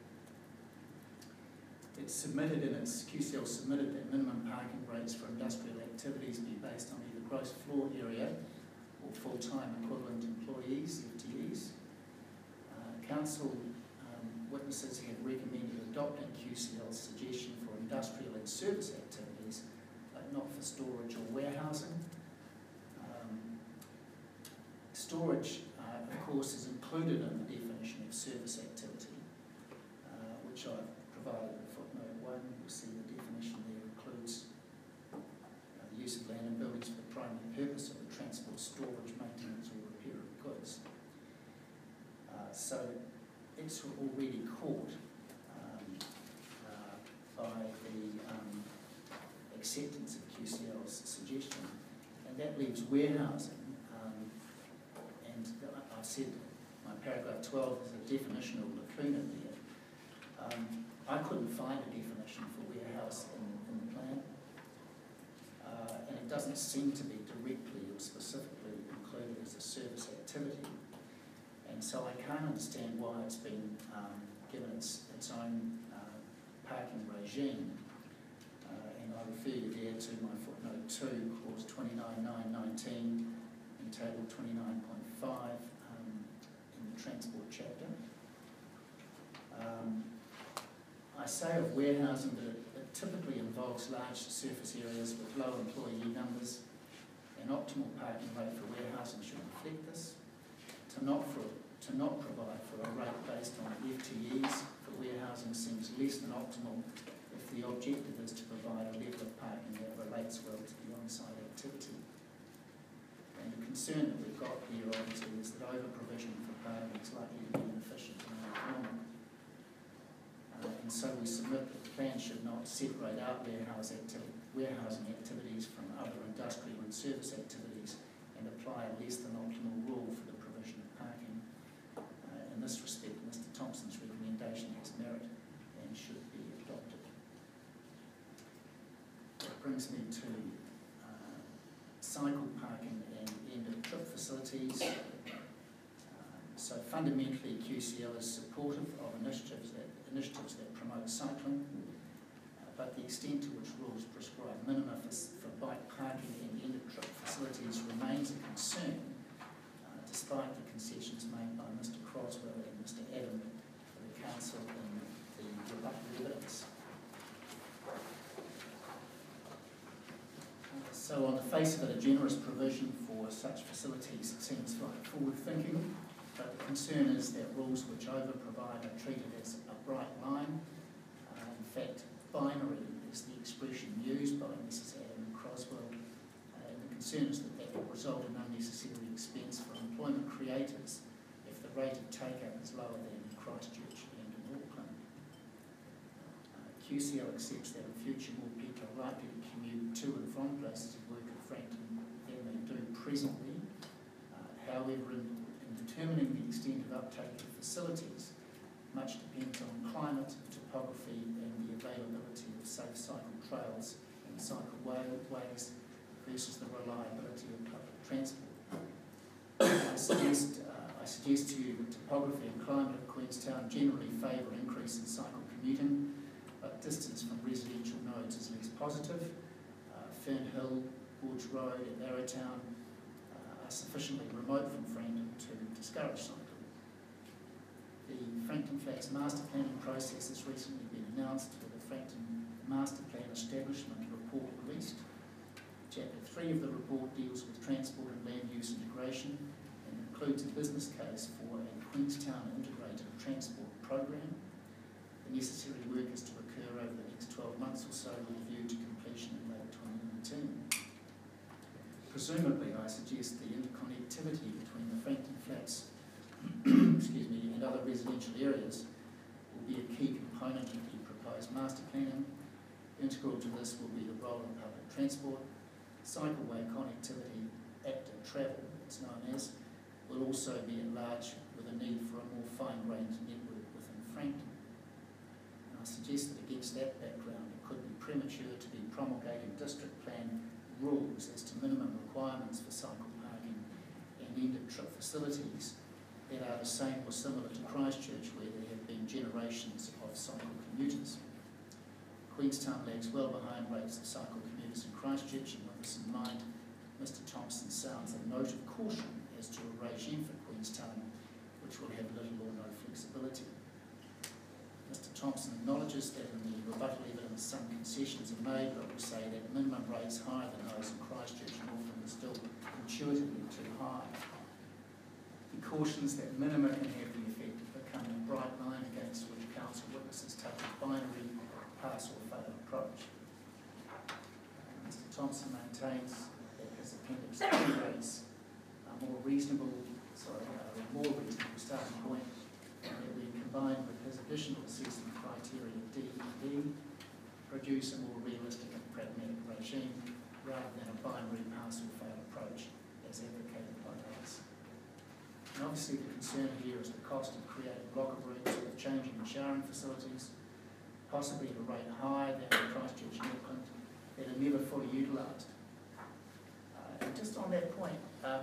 It's submitted in its, Q C L submitted that minimum parking rates for industrial activities be based on either gross floor area or full-time equivalent employees, F T Es. Uh, council um, witnesses have recommended adopting Q C L's suggestion for industrial and service activities, but not for storage or warehousing. Um, storage, uh, of course, is included in the definition of service activity, uh, which I've provided in footnote one. You'll see the definition there includes uh, the use of land and buildings for the primary purpose of the transport, storage, maintenance or repair of goods. Uh, so it's already caught um, uh, by the um, acceptance of Q C L's suggestion, and that leaves warehousing. Um, and I've said my paragraph twelve is a definitional lacuna there. Um, I couldn't find a definition for warehouse in, in the plan, uh, and it doesn't seem to be directly or specifically included as a service activity. And so I can't understand why it's been um, given its, its own uh, parking regime. Uh, and I refer you there to my footnote two, clause twenty-nine nine nineteen, in table twenty-nine point five um, in the transport chapter. Um, I say of warehousing that it, it typically involves large surface areas with low employee numbers An optimal parking rate for warehousing should reflect this. To not, for, to not provide for a rate based on F T Es for warehousing seems less than optimal if the objective is to provide a level of parking that relates well to the on-site activity. And the concern that we've got here obviously is that over-provision for parking is likely to be inefficient and uneconomic. Uh, and so we submit that the plan should not separate out warehouse activity, warehousing activities from other industrial and service activities and apply a less than optimal rule for the provision of parking. Uh, in this respect, Mister Thompson's recommendation has merit and should be adopted. That brings me to uh, cycle parking and end-of-trip facilities. Um, so fundamentally, Q C L is supportive of initiatives that, initiatives that promote cycling, uh, but the extent to which rules prescribe minima for, for bike parking and end-of-trip facilities remains a concern, uh, despite the concessions made by Mister Croswell and Mister Adam for the Council in the rebuttal evidence. So on the face of it, a generous provision for such facilities seems like forward-thinking, but the concern is that rules which over-provide are treated as a bright line. Uh, in fact, binary is the expression used by Missus Adam and Croswell, uh, and the concern is that that will result in unnecessary expense for employment creators if the rate of take-up is lower than in Christchurch and in Auckland. Uh, Q C L accepts that in future more people are likely to commute to and from places of work at Frankton than they do presently. Uh, however, in, in determining the extent of uptake of facilities, much depends on climate, topography and the availability of safe cycle trails and cycle ways versus the reliability of public transport. I suggest, uh, I suggest to you that topography and climate of Queenstown generally favour increase in cycle commuting, but distance from residential nodes is less positive. Uh, Fernhill, Gorge Road and Arrowtown uh, are sufficiently remote from Frankton to discourage cycling. The Frankton Flats master planning process has recently been announced with the Frankton Master Plan Establishment Report released. Chapter three of the report deals with transport and land use integration and includes a business case for a Queenstown integrated transport program. The necessary work is to occur over the next twelve months or so with a view to completion in late twenty nineteen. Presumably, I suggest the interconnectivity between the Frankton Flats excuse me, and other residential areas will be a key component of the proposed master planning. Integral to this will be the role of public transport. Cycleway connectivity, active travel, it's known as, will also be enlarged with a need for a more fine-grained network within Frankton. And I suggest that against that background, it could be premature to be promulgating district plan rules as to minimum requirements for cycle parking and end-of-trip facilities that are the same or similar to Christchurch, where there have been generations of cycle commuters. Queenstown lags well behind rates of cycle commuters in Christchurch, and with this in mind, Mister Thompson sounds a note of caution as to a regime for Queenstown which will have little or no flexibility. Mister Thompson acknowledges that in the rebuttal evidence some concessions are made, but will say that minimum rates higher than those in Christchurch and Auckland are still intuitively too high. He cautions that minima can have the effect of becoming a bright line against which council witnesses take a binary pass or fail approach. Uh, Mister Thompson maintains that his appendix two rates are more reasonable, sorry, are a more reasonable starting point, and that when combined with his additional assessment criteria D and E, produce a more realistic and pragmatic regime rather than a binary pass or fail approach as advocated by others. And obviously the concern here is the cost of creating locker rooms with changing and showering facilities, possibly at a rate higher than in Christchurch and Auckland, that are never fully utilised. Uh, and just on that point, um,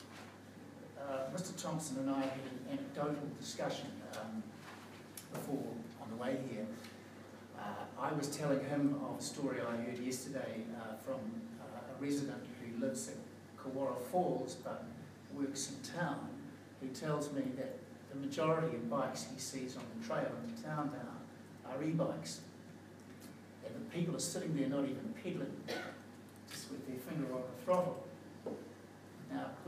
uh, Mister Thompson and I had an anecdotal discussion um, before on the way here. Uh, I was telling him of a story I heard yesterday uh, from uh, a resident who lives at Kawara Falls but works in town, who tells me that the majority of bikes he sees on the trail into town now are e-bikes. And the people are sitting there not even pedalling, just with their finger on the throttle.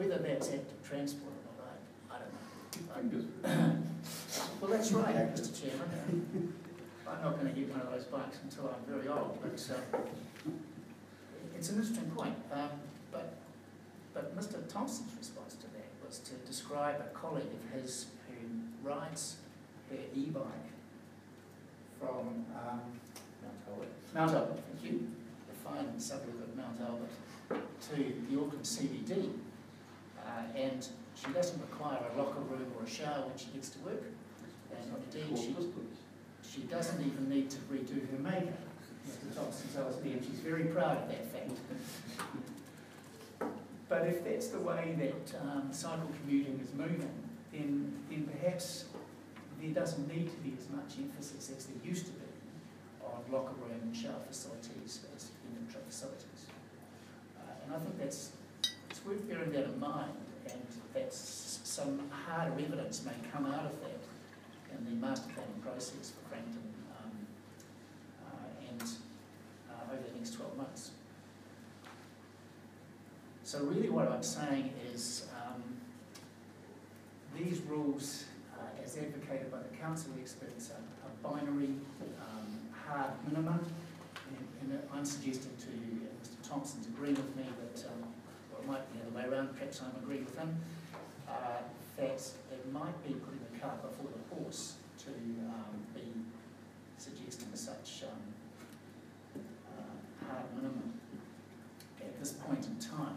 Whether that's active transport or not, I, I don't know. Fingers. Well, that's right, Mister Chairman. I'm not going to get one of those bikes until I'm very old, but uh, it's an interesting point. Um, but, but Mister Thompson's response to that was to describe a colleague of his who rides her e-bike from um, Mount Albert. Mount Albert, thank you. The fine suburb of Mount Albert to the Auckland C B D. Uh, and she doesn't require a locker room or a shower when she gets to work. And indeed, she, she doesn't even need to redo her makeup. Mister Thompson tells me, and she's very proud of that fact. But if that's the way that um, cycle commuting is moving, then, then perhaps there doesn't need to be as much emphasis as there used to be on locker room and shower facilities as in-trip facilities. Uh, and I think that's it's worth bearing that in mind, and that some harder evidence may come out of that in the master planning process for Frankton um, uh, and uh, over the next twelve months. So really what I'm saying is um, these rules, uh, as advocated by the council experts, are, are binary, um, hard minima, and, and I'm suggesting to you, and Mister Thompson's agreeing with me that, um, well, it might be the other way around, perhaps I'm agreeing with him, uh, that it might be putting the cart before the horse to um, be suggesting such um, uh, hard minimum at this point in time.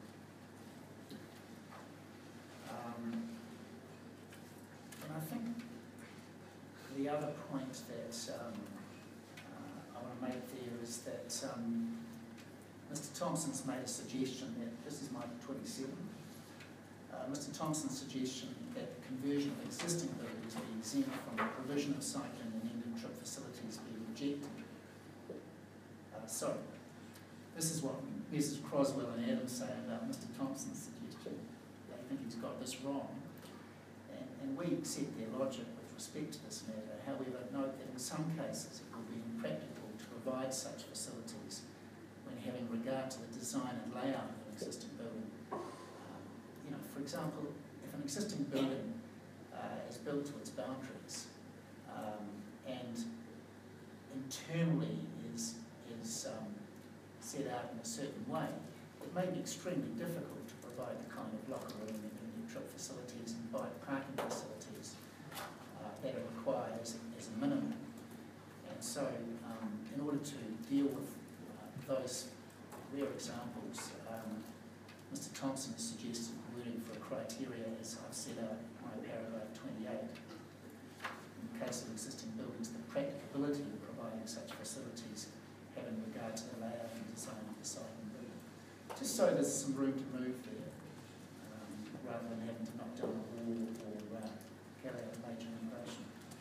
Um, and I think the other point that um, uh, I want to make there is that um, Mister Thompson's made a suggestion that, this is my twenty-seven, uh, Mister Thompson's suggestion that the conversion of existing buildings be exempt from the provision of cycling and end-of-trip facilities be rejected. Uh, sorry, this is what Missus Croswell and Adams say about Mister Thompson's suggestion. They think he's got this wrong, and, and we accept their logic with respect to this matter. However, note that in some cases it will be impractical to provide such facilities when having regard to the design and layout of an existing building. Um, you know, for example, if an existing building uh, is built to its boundaries um, and internally is, is um, set out in a certain way, it may be extremely difficult to provide the kind of locker room and trip facilities and bike parking facilities uh, that are required as a, as a minimum. And so, um, in order to deal with uh, those rare examples, um, Mister Thompson has suggested wording for a criteria as I've set out in my paragraph twenty-eight. In the case of existing buildings, the practicability of providing such facilities having regard to the layout and design of the site and building. Just so there's some room to move there, um, rather than having to knock down a wall or uh, carry out a major renovation.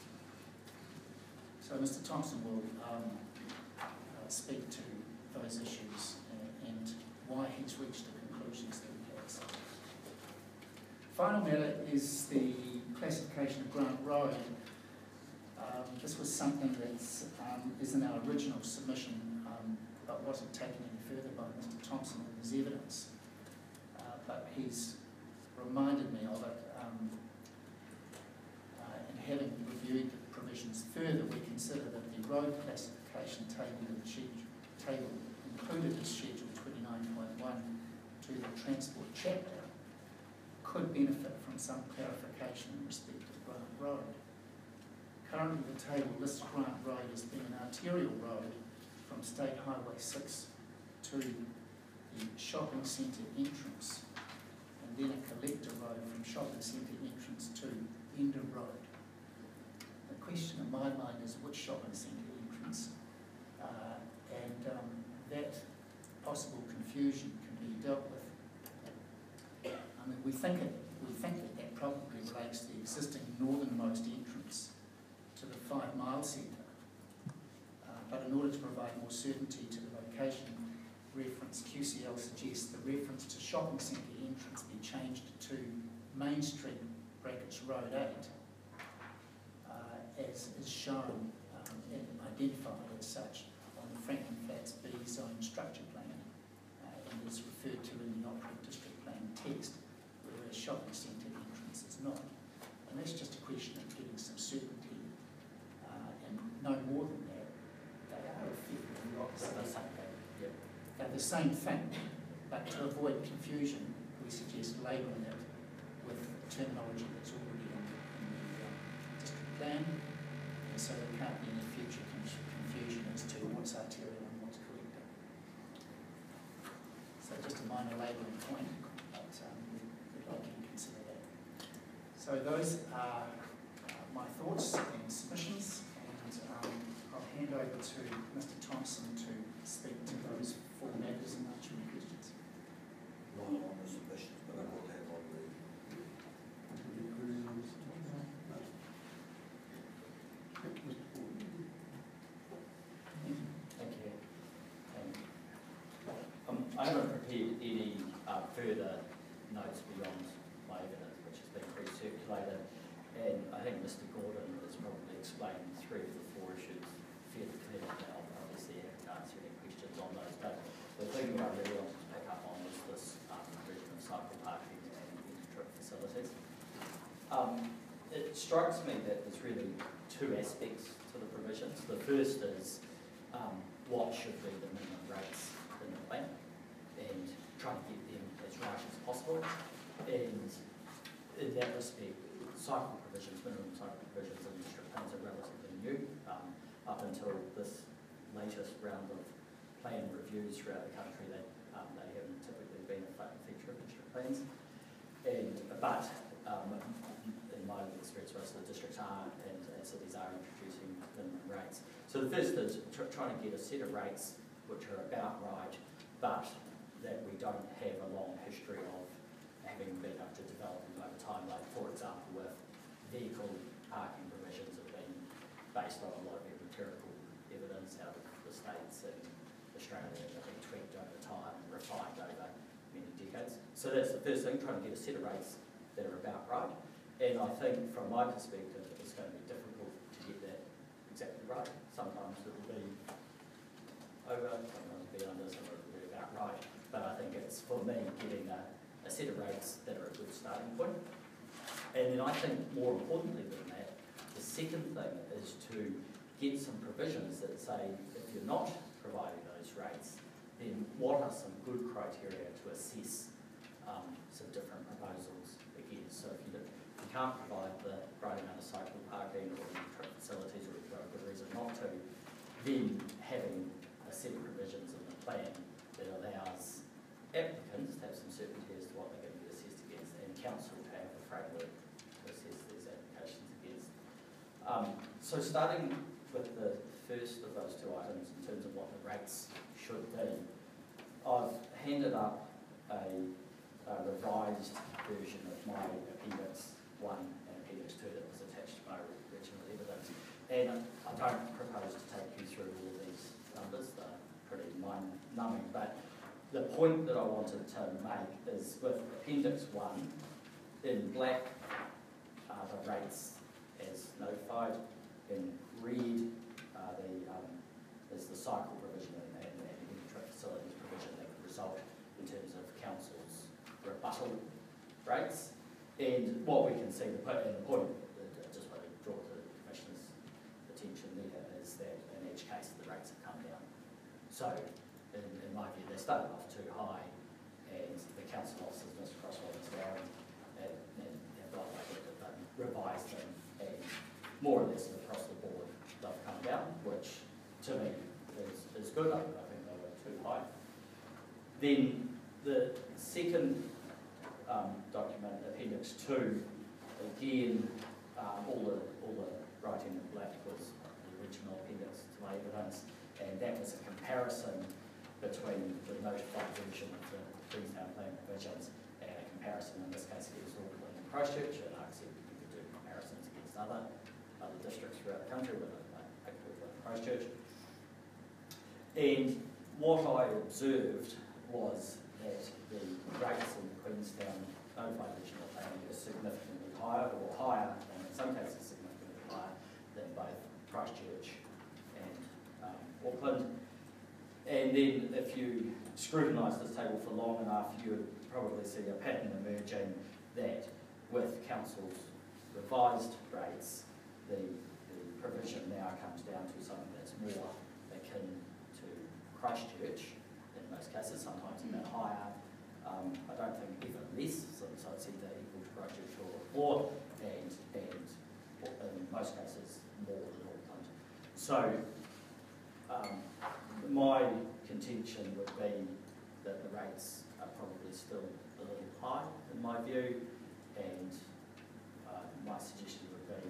So Mister Thompson will um, uh, speak to those issues uh, and why he's reached the conclusions that he has. Final matter is the classification of Grant Road. Um, this was something that um, is in our original submission, um, but wasn't taken any further by Mister Thompson in his evidence. Uh, but he's reminded me of it, um, uh, and having reviewed the provisions further, we consider that the road classification table, in the schedule, table included as Schedule twenty-nine point one to the transport chapter could benefit from some clarification in respect of Grant Road. Currently, the table lists Grant Road as being an arterial road from State Highway six to the shopping centre entrance, and then a collector road from shopping centre entrance to Ender Road. The question in my mind is which shopping centre entrance, uh, and um, that possible confusion can be dealt with. I mean, we think it, we think that that probably relates to the existing northernmost entrance to the Five Mile Centre, uh, but in order to provide more certainty to the location reference, Q C L suggests the reference to shopping centre entrance be changed to Main Street brackets Road eight, uh, as is shown um, and identified as such on the Franklin Flats B zone structure plan, uh, and is referred to in the Operative District Plan text. same thing, but to avoid confusion, we suggest labelling it with terminology that's already in, in the um, district plan, and so there can't be any future con- confusion as to what's arterial and what's collector. So just a minor labelling point, but um, we'd like you to consider that. So those are uh, my thoughts and submissions, and um, I'll hand over to Mister Thompson to speak to those four matters and answer any questions. Not on the submissions, but I will have on the, Any queries on this? No. Okay, Mister Ford. Thank you. Um, um, I haven't prepared any uh, further notes beyond my evidence, which has been pre-circulated, and I think Mister Gordon has probably explained three of the four issues fairly clearly now. Obviously, I haven't answered any questions on those, but the thing that I really wanted to pick up on was this um, provision of cycle parking and inter-trip facilities. Um, it strikes me that there's really two aspects to the provisions. The first is um, what should be the minimum rates in the plan, and trying to get them as right as possible. And in that respect, cycle provisions, minimum cycle provisions in district plans are relatively new. Um, up until this latest round of plan reviews throughout the country, they, um, they haven't typically been a feature of district plans. And, but um, in my experience, most of the districts are, and, and cities are introducing minimum rates. So the first is tr trying to get a set of rates which are about right, but that we don't have a long history of having been able to develop them over time. Like, for example, with vehicle parking provisions have been based on a lot of empirical evidence out of the States and Australia that have been tweaked over time and refined over many decades. So that's the first thing, trying to get a set of rates that are about right. And I think from my perspective, it's going to be difficult to get that exactly right. Sometimes it will be over, sometimes it'll be under, sometimes it'll be about right. But I think it's, for me, getting a, a set of rates that are a good starting point. And then I think more importantly than that, the second thing is to get some provisions that say if you're not providing those rates, then what are some good criteria to assess um, some different proposals against. So if you, if you can't provide the right amount of cycle parking or trip facilities, or if you've got a good reason not to, then having a set of provisions in the plan that allows applicants to have some certainty as to what they're going to be assessed against, and council to have a framework to assess these applications against. Um, so starting with the first of those two items in terms of what the rates should be, I've handed up a, a revised version of my Appendix one and Appendix two that was attached to my original evidence. And I don't propose to take you through all of these numbers, they're pretty mind-numbing, but the point that I wanted to make is with Appendix one, in black are the rates as notified, in red uh, the, um, is the cycle provision and, and, and inter facilities provision that could result in terms of council's rebuttal rates. And what we can see, the point, and the point that I just want to draw to the Commissioner's attention there is that in each case the rates have come down. So in, in my view, they started off too high, and the council officers, Mister Crosswell as well, and, and, and got like it, um, revised them, and more or less across the board they've come down, which to me is, is good. I, I think they were too high. Then the second um, document, Appendix two, again, um, all the all the writing in black was the original appendix to my evidence, and that was a comparison between the notified version of the Queenstown Plan provisions and a comparison, in this case it was Auckland and Christchurch, and I said you could do comparisons against other other districts throughout the country, but I picked Auckland and Christchurch. And what I observed was that the rates in the Queenstown notified regional planning is significantly higher, or higher, and in some cases significantly higher than both Christchurch and um, Auckland. And then if you scrutinise this table for long enough, you would probably see a pattern emerging that with council's revised rates, the, the provision now comes down to something that's more akin to Christchurch in in most cases, sometimes a bit higher. Um, I don't think even less, so, so it's either equal to Christchurch or, or and, and in most cases more than Auckland. So um, my contention would be that the rates are probably still a little high in my view, and uh, my suggestion would be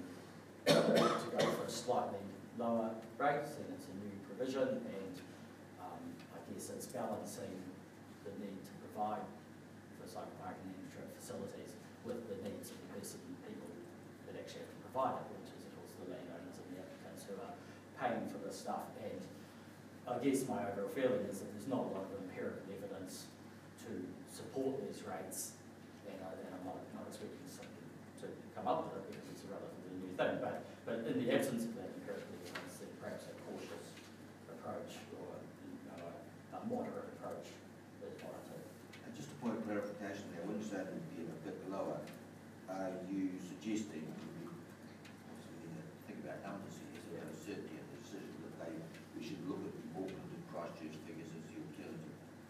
to go for a slightly lower rate, and it's a new provision, and um, I guess it's balancing the need to provide for cycle parking and infrastructure facilities with the needs of the person, people that actually have to provide it, which is of course the landowners and the applicants who are paying for this stuff. And I guess my overall feeling is that there's not a lot of empirical evidence to support these rates, and, I, and I'm not, not expecting something to come up with it because it's a relatively new thing, but, but in the absence of that empirical evidence, then perhaps a cautious approach or you know, a, a moderate approach is warranted. And just a point of clarification there, when you say it would be a bit lower, are you suggesting, we obviously need to think about numbers here, so there's certainty in the decision that they, we should look at the Auckland and Christchurch figures as the alternative?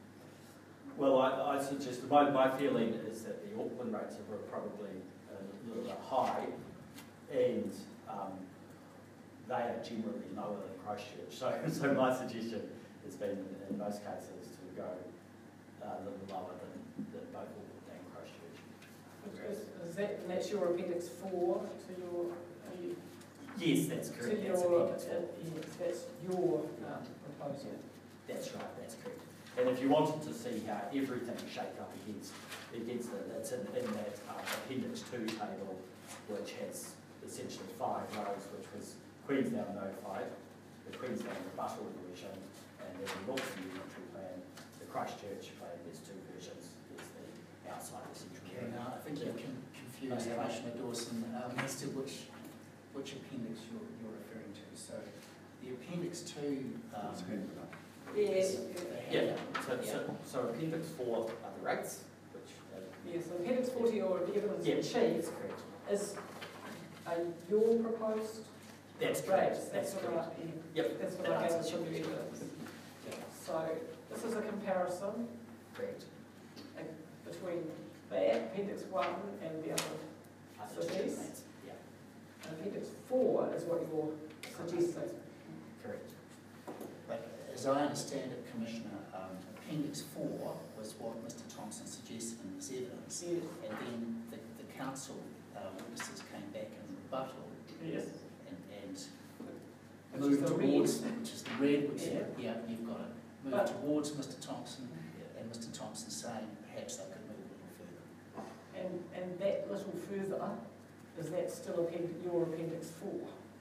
Well, I, I suggest, my, my feeling is that the Auckland rates are probably a little bit high, and um, they are generally lower than Christchurch. So, so my suggestion has been, in most cases, to go uh, a little lower than, than both Auckland and Christchurch. Is, is that, and that's your appendix four to your, are you, Yes, that's to correct. That's your, appendix uh, four. yes, that's your um, proposal. That's right, that's correct. And if you wanted to see how everything shaped up against, against it, it's in, in that uh, appendix two table, which has essentially five rows, which was Queenstown notified, the Queenstown rebuttal version, and then the Auckland unitary plan, the Christchurch plan. There's two versions. There's the outside the central. Okay, now I think you can confuse Commissioner Dawson um, as to which which appendix you're, you're referring to. So the appendix two. Um, It's handed up. Yes. Yeah, so, so, so appendix four are the rates, which uh, Yes, appendix forty or evidence yeah, achieved that's correct. is a your proposed That's rates. correct. That's what correct. I, Yep, that's what that I gathered answers from your the question. evidence. So this is a comparison Correct. uh, between that, appendix one and the other. Other So two these- plans. Yeah, And appendix four is what you're suggesting. correct. But as I understand it, Commissioner, um, Appendix four was what Mister Thompson suggested in his evidence, Yes. and then the, the council uh, witnesses came back in rebuttal Yes. and, and Which is moved the towards, red. which is the red, which, Yeah. yeah, you've got it, moved But- towards Mister Thompson, and Mister Thompson saying perhaps they could move a little further. And, and that little further, is that still append, your appendix four?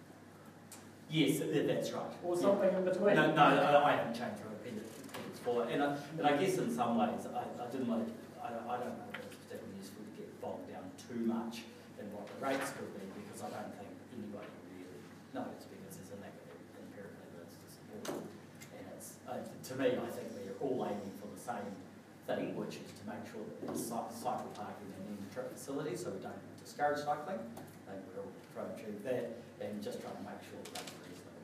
Yes, th- that's right. Or Yeah. something in between? No, no, I I haven't changed from appendix appendix four, and I, and I guess in some ways, I, I didn't like, I, don't- I don't know if it's particularly useful to get bogged down too much in what the rates could be, because I don't think anybody really knows, because there's a lack of empirical evidence to support it. And it's, uh, to me, I think we're all aiming for the same thing, which is to make sure that there's cy- cycle parking and in-trip facilities, so we don't discourage cycling. I think we're all trying to achieve that, and just trying to make sure that that's reasonable.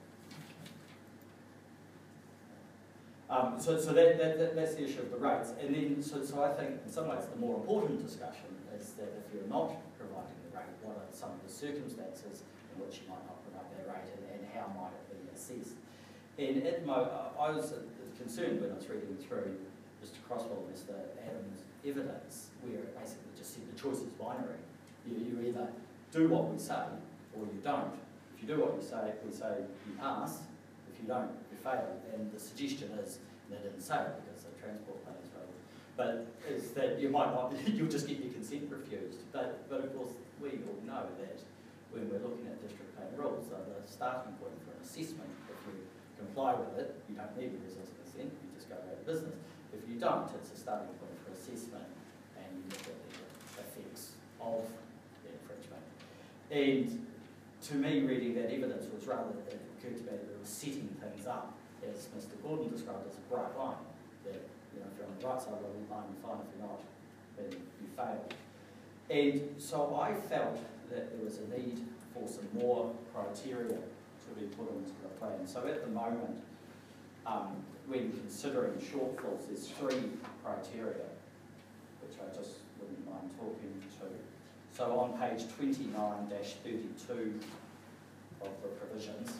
Um, so so that, that, that, that's the issue of the rates. And then, so, so I think in some ways the more important discussion is that if you're not providing the rate, what are some of the circumstances in which you might not provide that rate, and, and how might it be assessed? And at Mo, I was concerned when I was reading through Mister Crosswell and Mister Adams' evidence, where it basically just said the choice is binary. You, you either do what we say or you don't. If you do what we say, we say you pass. If you don't, you fail. And the suggestion is, and they didn't say it because the transport plan is relevant, but is that you might not, you'll just get your consent refused. But, but of course, we all know that when we're looking at district plan rules, are the starting point for an assessment. If you comply with it, you don't need a resist consent, you just go about business. If you don't, it's a starting point for assessment, and you look at the effects of the infringement. And to me, reading that evidence was rather, it occurred to me that it was setting things up, as Mister Gordon described, as a bright line. That, you know, if you're on the right side of the line, you're fine. If you're not, then you fail. And so I felt that there was a need for some more criteria to be put into the plan. So at the moment, um, when considering shortfalls, there's three criteria, which I just wouldn't mind talking to. So on page twenty-nine dash thirty-two of the provisions,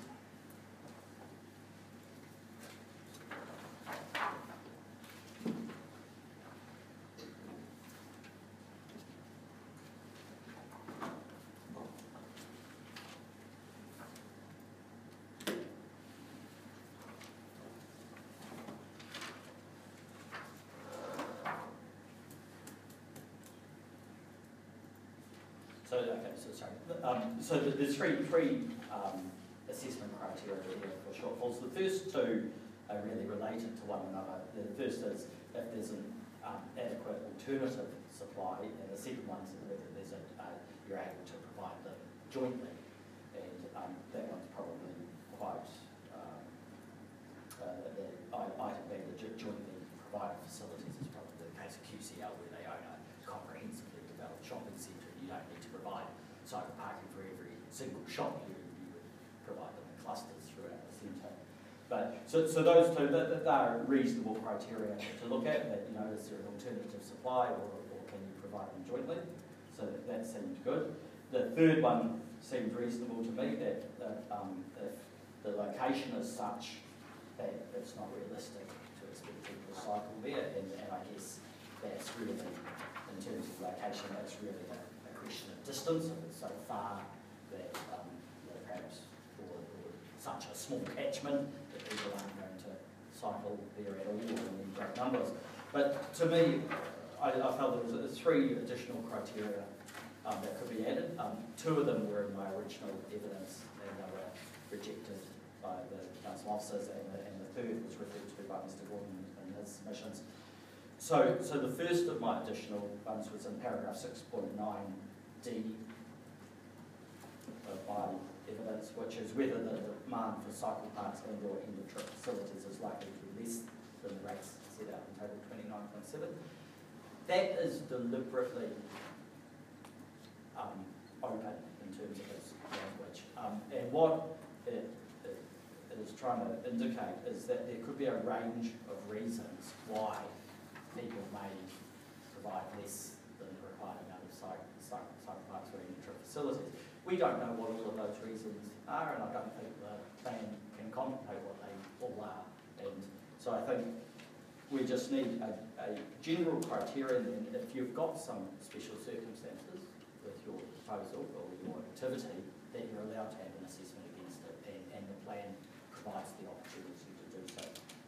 So, okay, so sorry. Um, so the- there's three, three um, assessment criteria here for shortfalls. The first two are really related to one another. The first is if there's an um, adequate alternative supply, and the second one is whether there's a, uh, you're able to provide them jointly. And um, that one's probably quite, um, uh, the item being the jo- jointly provided facilities is probably the case of Q C L, where they own a comprehensively developed shopping centre. You don't need to provide cycle parking for every single shop. You, you would provide them in clusters throughout the centre. But so, so those two, that, that are reasonable criteria to look at. That, you know, is there an alternative supply, or, or can you provide them jointly? So that, that seemed good. The third one seemed reasonable to me. That, that um, if the location is such that it's not realistic to expect people to cycle there, and, and I guess that's really, in terms of location, that's really a question of distance. If it's so far that um, you know, perhaps or, or such a small catchment that people aren't going to cycle there at all or in great numbers. But to me, I, I felt there was three additional criteria um, that could be added. Um, two of them were in my original evidence and they were rejected by the council officers, and the, and the third was referred to by Mister Gordon in his submissions. So, so the first of my additional ones was in paragraph six point nine D of my evidence, which is whether the demand for cycle parks and or end of trip facilities is likely to be less than the rates set out in table twenty-nine point seven. That is deliberately um, open in terms of its language. Um, and what it, it, it is trying to indicate is that there could be a range of reasons why people may provide less than the required amount of cycle, cycle, cycle parks or end of trip facilities. We don't know what all of those reasons are, and I don't think the plan can contemplate what they all are. And so I think we just need a, a general criterion, and if you've got some special circumstances with your proposal or your activity, that you're allowed to have an assessment against it, and, and the plan provides the opportunity to do so.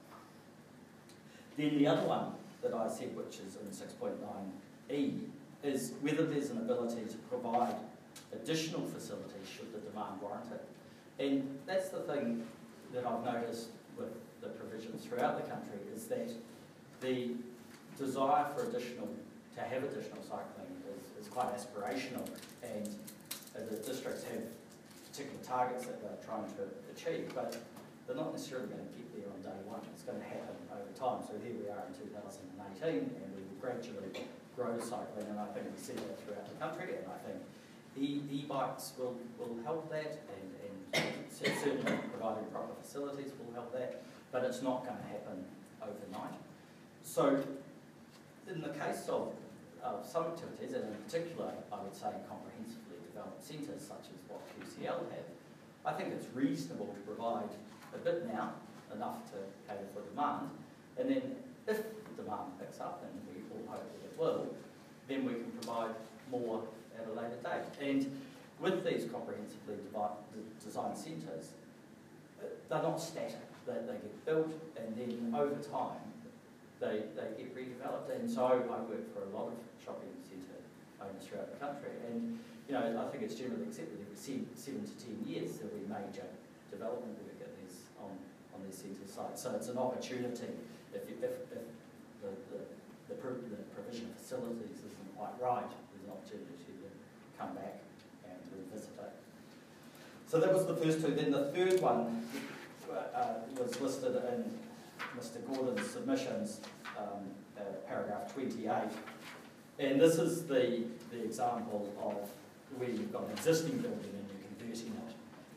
Then the other one that I said, which is in six point nine E, is whether there's an ability to provide additional facilities should the demand warrant it. And that's the thing that I've noticed with the provisions throughout the country, is that the desire for additional, to have additional cycling is, is quite aspirational, and uh, the districts have particular targets that they're trying to achieve, but they're not necessarily going to get there on day one. It's going to happen over time. So here we are in two thousand eighteen, and we will gradually grow cycling, and I think we see that throughout the country, and I think e- e-bikes will, will help that, and, and certainly providing proper facilities will help that, but it's not going to happen overnight. So in the case of uh, some activities, and in particular I would say comprehensively developed centres such as what Q C L have, I think it's reasonable to provide a bit now, enough to cater for demand, and then if demand picks up, and we all hope that it will, then we can provide more at a later date. And with these comprehensively designed centres, they're not static. They, they get built, and then over time they, they get redeveloped. And so I work for a lot of shopping centre owners throughout the country, and you know, I think it's generally accepted every seven, seven to ten years there'll be major development work at these on, on these centre sites. So it's an opportunity if, you, if, if the, the, the, pro the provision of facilities isn't quite right, there's an opportunity to come back and revisit it. So that was the first two. Then the third one uh, was listed in Mister Gordon's submissions, um, uh, paragraph twenty-eight. And this is the, the example of where you've got an existing building and you're converting it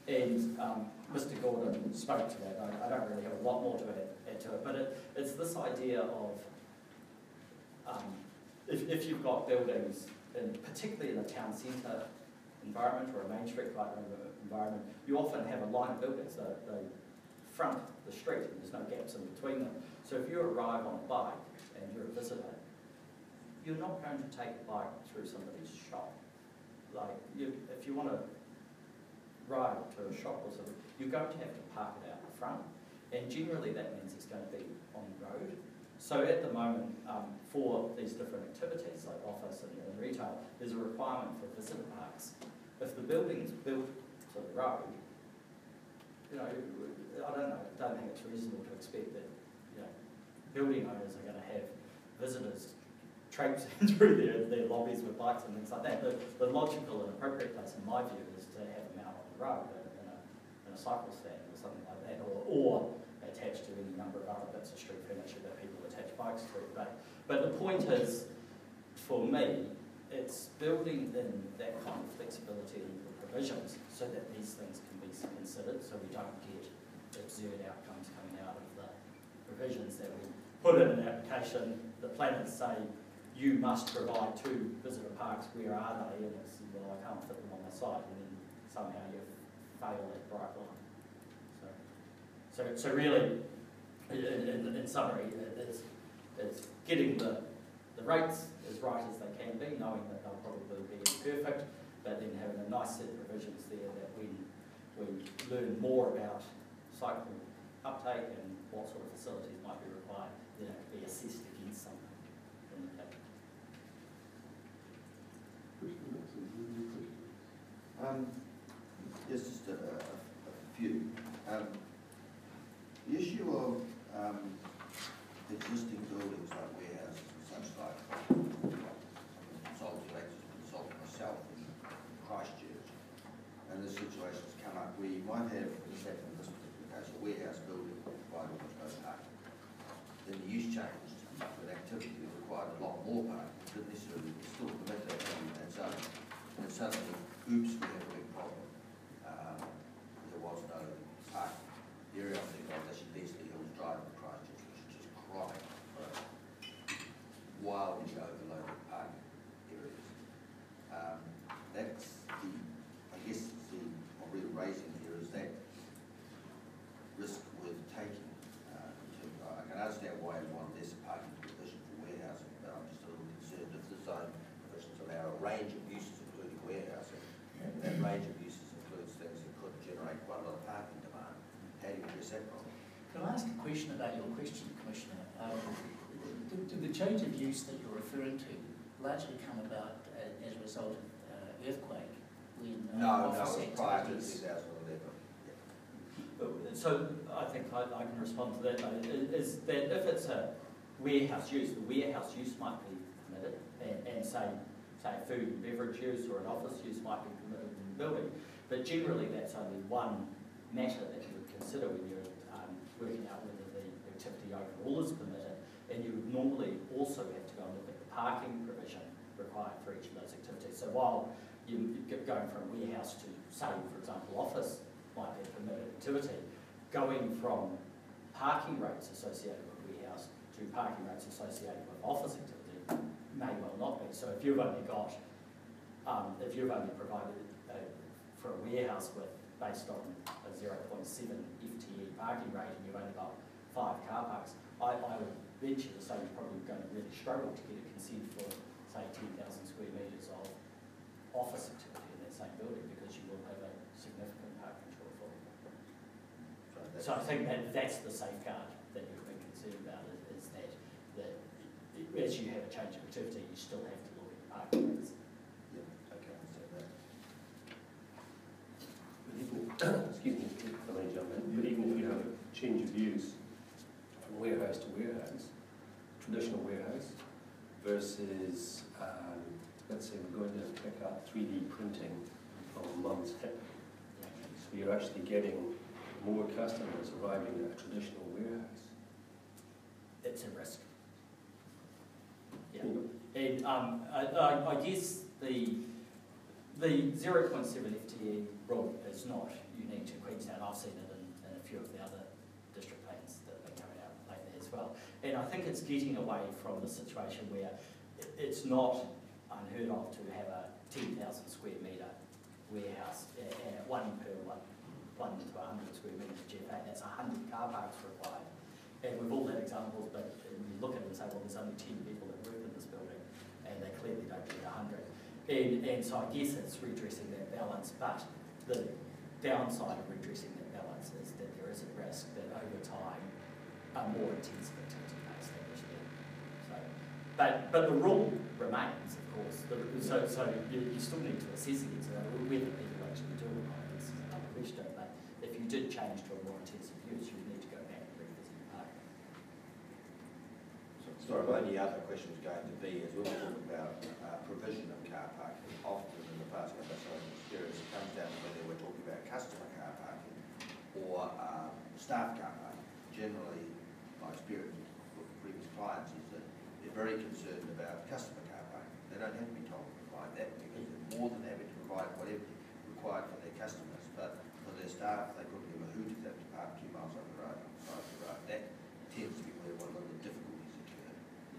And um, Mister Gordon spoke to that. I, I don't really have a lot more to add, add to it, but it, it's this idea of um, if, if you've got buildings, in, particularly in a town centre environment or a Main Street type environment, you often have a line of buildings that they front the street and there's no gaps in between them. So if you arrive on a bike and you're a visitor, you're not going to take a bike through somebody's shop. Like, you, if you want to ride to a shop or something, you're going to have to park it out the front. And generally that means it's going to be on the road. So at the moment, um, for these different activities like office and, and retail, there's a requirement for visitor parks. If the building's built to the road, you know, I don't know, I don't think it's reasonable to expect that, you know, building owners are going to have visitors traipsing through their, their lobbies with bikes and things like that. The, the logical and appropriate place, in my view, is to have them out on the road in a, in a cycle stand or something like that, or, or attached to any number of other bits of street furniture that people attach bikes to. But, but the point is, for me, it's building in that kind of flexibility in the provisions so that these things can be considered, so we don't get absurd outcomes coming out of the provisions that we put in an application. The planners say, you must provide two visitor parks, where are they? And it's, well, I can't fit them on my site, and then somehow you fail that bright line. So, so, so really, in, in, in summary, it's, it's getting the, the rates as right as they can be, knowing that they'll probably be imperfect, but then having a nice set of provisions there that when we learn more about cycle uptake and what sort of facilities might be required, then it can be assessed against something in the package. Um, yes, just a, a, a few. Um, the issue of um, existing buildings like warehouses and such like, consulting, I just consulted myself in Christchurch, and this situation's come up where you might have, in fact in this particular case, a warehouse building provided with no parking. Then the use changed, with activity that required a lot more parking, didn't necessarily still permit that in that zone. And suddenly, oops, we have a big problem. Um, there was no parking. The area I'm thinking of is actually Leslie Hills Drive in Christchurch, which is just crying for wildly overloaded parking areas. Um, that's the, I guess the, what we're raising here is that risk worth taking. Uh, in terms of, I can understand why you want less parking provision for warehousing, but I'm just a little concerned if the zone provisions allow a range of uses, including warehousing, and that range of uses includes things that could generate quite a lot of parking demand. How do you address that problem? Can I ask a question about your question, Commissioner? Um, did, did the change of use that you're referring to largely come about uh, as a result of uh, earthquake? When, uh, No, no, office it was prior to two activities- thousand eleven. So I think I, I can respond to that, though, is that if it's a warehouse use, the warehouse use might be permitted, and, and say, say food and beverage use or an office use might be permitted in the building, but generally that's only one matter that you would consider when you're um, working out whether the activity overall is permitted, and you would normally also have to go and look at the parking provision required for each of those activities. So while you get going from warehouse to, say, for example, office might be a permitted activity, going from parking rates associated with warehouse to parking rates associated with office activity may well not be. So if you've only got, um, if you've only provided a, for a warehouse with, based on a zero point seven F T E parking rate and you've only got five car parks, I, I would venture to say you're probably going to really struggle to get a consent for, say, ten thousand square metres of office activity in that same building, because you will have a significant parking shortfall. So, So I think that that's the safeguard that you've been concerned about, is, is that, that as you have a change of activity, you still have to look at the parking rates. yeah, okay, I understand that. But even, excuse me, if I may jump in, but even if you have a change of use from warehouse to warehouse, traditional warehouse versus, um, let's say we're going to pick up three D printing from mum's hip. So you're actually getting more customers arriving at a traditional warehouse. It's a risk. Yeah. And um, I, I, I guess the the zero point seven F T E rule is not unique to Queenstown. I've seen it in, in a few of the other district plans that have been coming out lately as well. And I think it's getting away from the situation where it- it's not unheard of to have a ten thousand square metre warehouse and at one per one, one to one hundred square metres G F A. That's one hundred car parks required. And we've all had examples, but you look at it and say, well, there's only ten people that work in this building, and they clearly don't need one hundred. And, and so I guess it's redressing that balance, but the downside of redressing that balance is that there is a risk that over time a more intensive activity may establish there. So, but, but the rule remains, of course. The, so so you, you still need to assess it, so whether people actually do or not, this is another question. But if you did change to a more intensive use, you would need to go back and revisit the parking. Sorry, my only other question is going to be, as we were talking about uh, provision of car parking, often in the past, when that's own experience, it comes down to whether we're talking about customer car parking or um, staff car parking. Generally, my experience with previous clients is that they're very concerned about customer car parking. They don't have to be told to provide that because they're more than happy to provide whatever required for their customers. But for their staff, they couldn't give a hoot if they have to park two miles on the road, on the side of the road. That tends to be where one of the difficulties occur.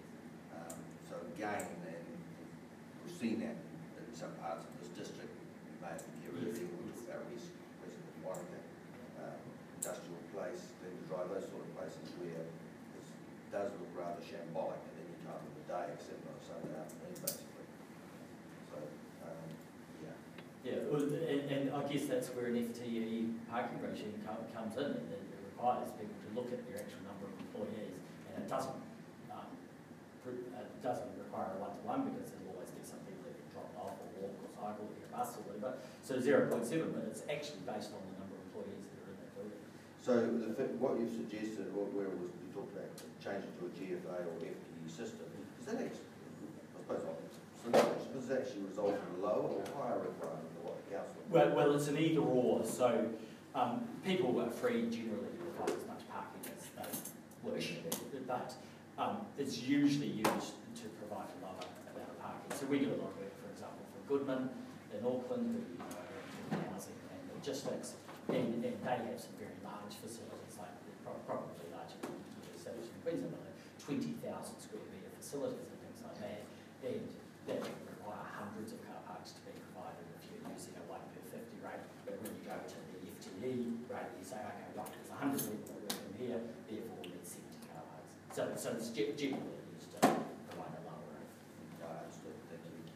Um, so again, and we've seen that in some parts of this district. You may have been here earlier, we talked about West, West of Warwick, um, industrial place, Glen Drive, those sort of places where it does look rather shambolic at any time of the day, except on a Sunday afternoon, basically. So, um, yeah. Yeah, well, and, and I guess that's where an F T E parking regime com- comes in. It, it requires people to look at their actual number of employees, and it doesn't um, pr- it doesn't require a one-to-one because there'll always be some people that get dropped off or walk or cycle or get a bus or whatever. So zero point seven, but it's actually based on the number of employees that are in that building. So the, thi- what you've suggested, or where it was, you talked about changing to a G F A or F T E system, is that actually, I suppose, not simple, does it actually result in a lower or higher requirement than what the council? Well, well, it's an either or. So um, people are free generally to provide as much parking as they wish, but um, it's usually used to provide a lower amount of parking. So we do a lot of work, for example, for Goodman in Auckland, who you know, are in housing and logistics, and, and they have some very large facilities, like they're pro- probably larger than the established in Queensland, but like twenty thousand square metre facilities and things like that, and that would require hundreds of car parks to be provided if you're using a one per fifty rate. But when you go to the F T E rate, you say, okay, right, there's one hundred people that work in here, therefore we need seventy car parks. So, so it's ge- generally used to provide a lower rate. No, I understood, thank you.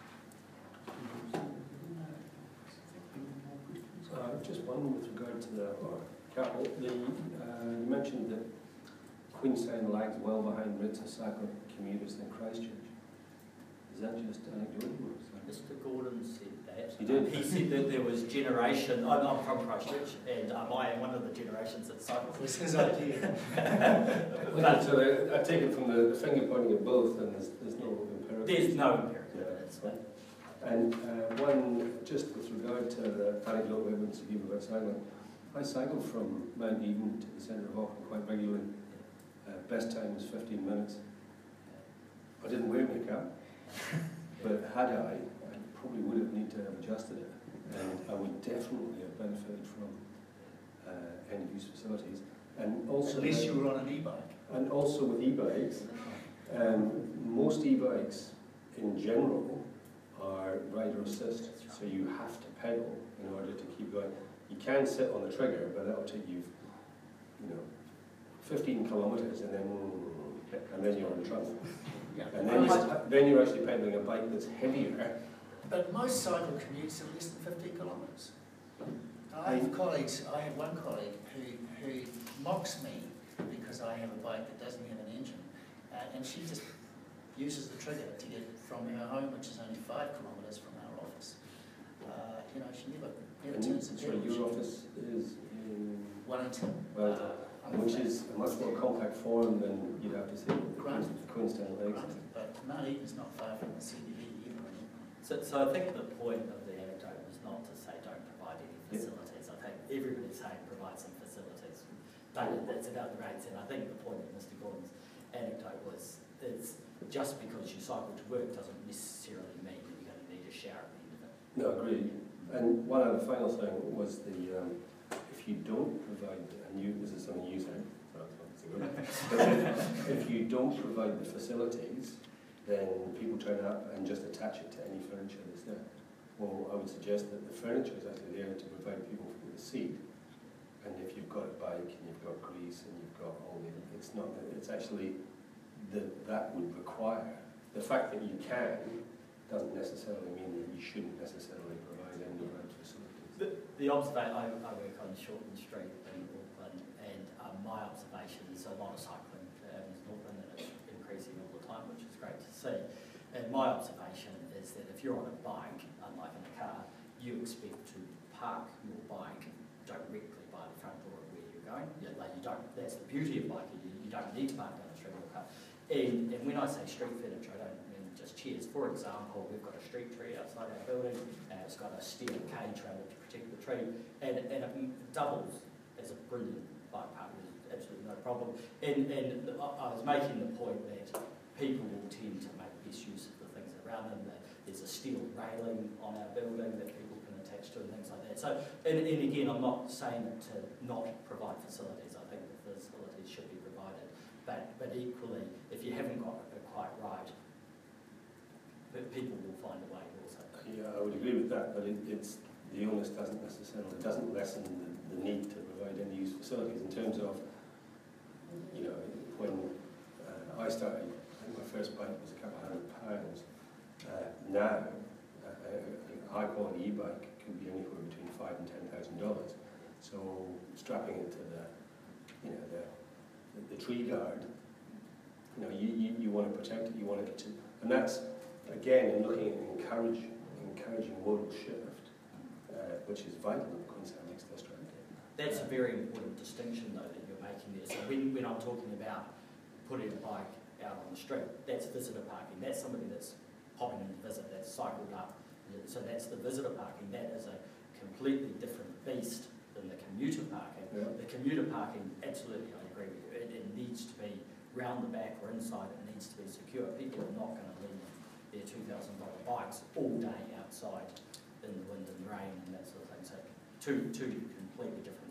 Uh, just one with regard to the, or Carol, the, uh, you mentioned that Queenstown lags well behind Ritz and cycle commuters than Christchurch. Is that just anecdotal? or is that- Mister Gordon said that. He did? He said that there was generation, I'm, I'm from Christchurch, and um, I am one of the generations that cycled. It was his idea. Well, so I, I take it from the, the finger pointing at both, and there's, there's no empirical. There's no empirical evidence. But And uh, one, just with regard to the anecdotal evidence you gave about cycling, I cycled from Mount Eden to the centre of Auckland quite regularly. Uh, best time was fifteen minutes. I didn't wear makeup, but had I, I probably would have needed to have adjusted it, and I would definitely have benefited from uh, end-use facilities. And also, Unless you were on an e-bike. and also with e-bikes, um, most e-bikes in general are rider assist, so you have to pedal in order to keep going. You can sit on the trigger, but that'll take you, you know, fifteen kilometres, and then and then you're in trouble. Yeah. And then you're, then you're actually pedaling a bike that's heavier. But most cycle commutes are less than fifteen kilometres. I have colleagues, I have one colleague who, who mocks me because I have a bike that doesn't have an engine, uh, and she just uses the trigger to get from her home, which is only five kilometres from our office. Uh, you know, she never, never And turns the sorry, pedal. your office is in Wellington. Wellington, uh, which is a much more compact form than you'd have to see with Granted. Queenstown Lakes. Granted, but Mount Eden's not far from the C B D either. So, so I think the point of the anecdote was not to say don't provide any Yeah. facilities. I think everybody's saying provide some facilities, but it- it's about the rates. And I think the point of Mister Gordon's anecdote was it's just because you cycle to work doesn't necessarily mean that you're going to need a shower at the end of it. No, agreed. And one other final thing was the, um, if you don't provide, and you, this is something you said, so it's not but if you don't provide the facilities, then people turn up and just attach it to any furniture that's there. Well, I would suggest that the furniture is actually there to provide people with a seat. And if you've got a bike and you've got grease and you've got all the, it's not, it's actually, the, that would require, the fact that you can doesn't necessarily mean that you shouldn't necessarily provide any of those facilities. The, the observation, I, I work on Shortland Street in Auckland, and um, my observation is a lot of cycling um, in Auckland, and it's increasing all the time, which is great to see. And my observation is that if you're on a bike, unlike in a car, you expect to park your bike directly by the front door of where you're going. You, like you don't, that's the beauty of biking, you, you don't need to park down the street or car. And, and when I say street furniture, I don't mean just chairs. For example, we've got a street tree outside our building, and it's got a steel cage around it to protect the tree, and, and it doubles as a brilliant bike park. There's absolutely no problem. And, and I was making the point that people will tend to make best use of the things around them. That there's a steel railing on our building that people can attach to and things like that. So, and, and again, I'm not saying to not provide facilities. I think the facilities should be provided. But, but equally, if you haven't got it quite right, people will find a way also. Yeah, I would agree with that, but it, it's, the onus doesn't necessarily, it doesn't lessen the, the need to provide any use facilities in terms of, you know, when uh, I started, I think my first bike was a couple of hundred pounds. Uh, now, uh, a, a high quality e-bike can be anywhere between five and ten thousand dollars. So strapping it to the, you know, the, the, the tree guard, you know, you, you, you want to protect it, you want to get to, and that's, again, in looking at encourage, encouraging modal shift, uh, which is vital in the Queenstown Next District. That's a very important distinction, though, that you're making there. So when, when I'm talking about putting a bike out on the street, that's visitor parking. That's somebody that's popping in to visit, that's cycled up. So that's the visitor parking. That is a completely different beast than the commuter parking. Yeah. The commuter parking, absolutely, I agree with you. It, it needs to be round the back or inside. It needs to be secure. People are not going to leave their two thousand dollar bikes all day outside in the wind and rain and that sort of thing. So two, two completely different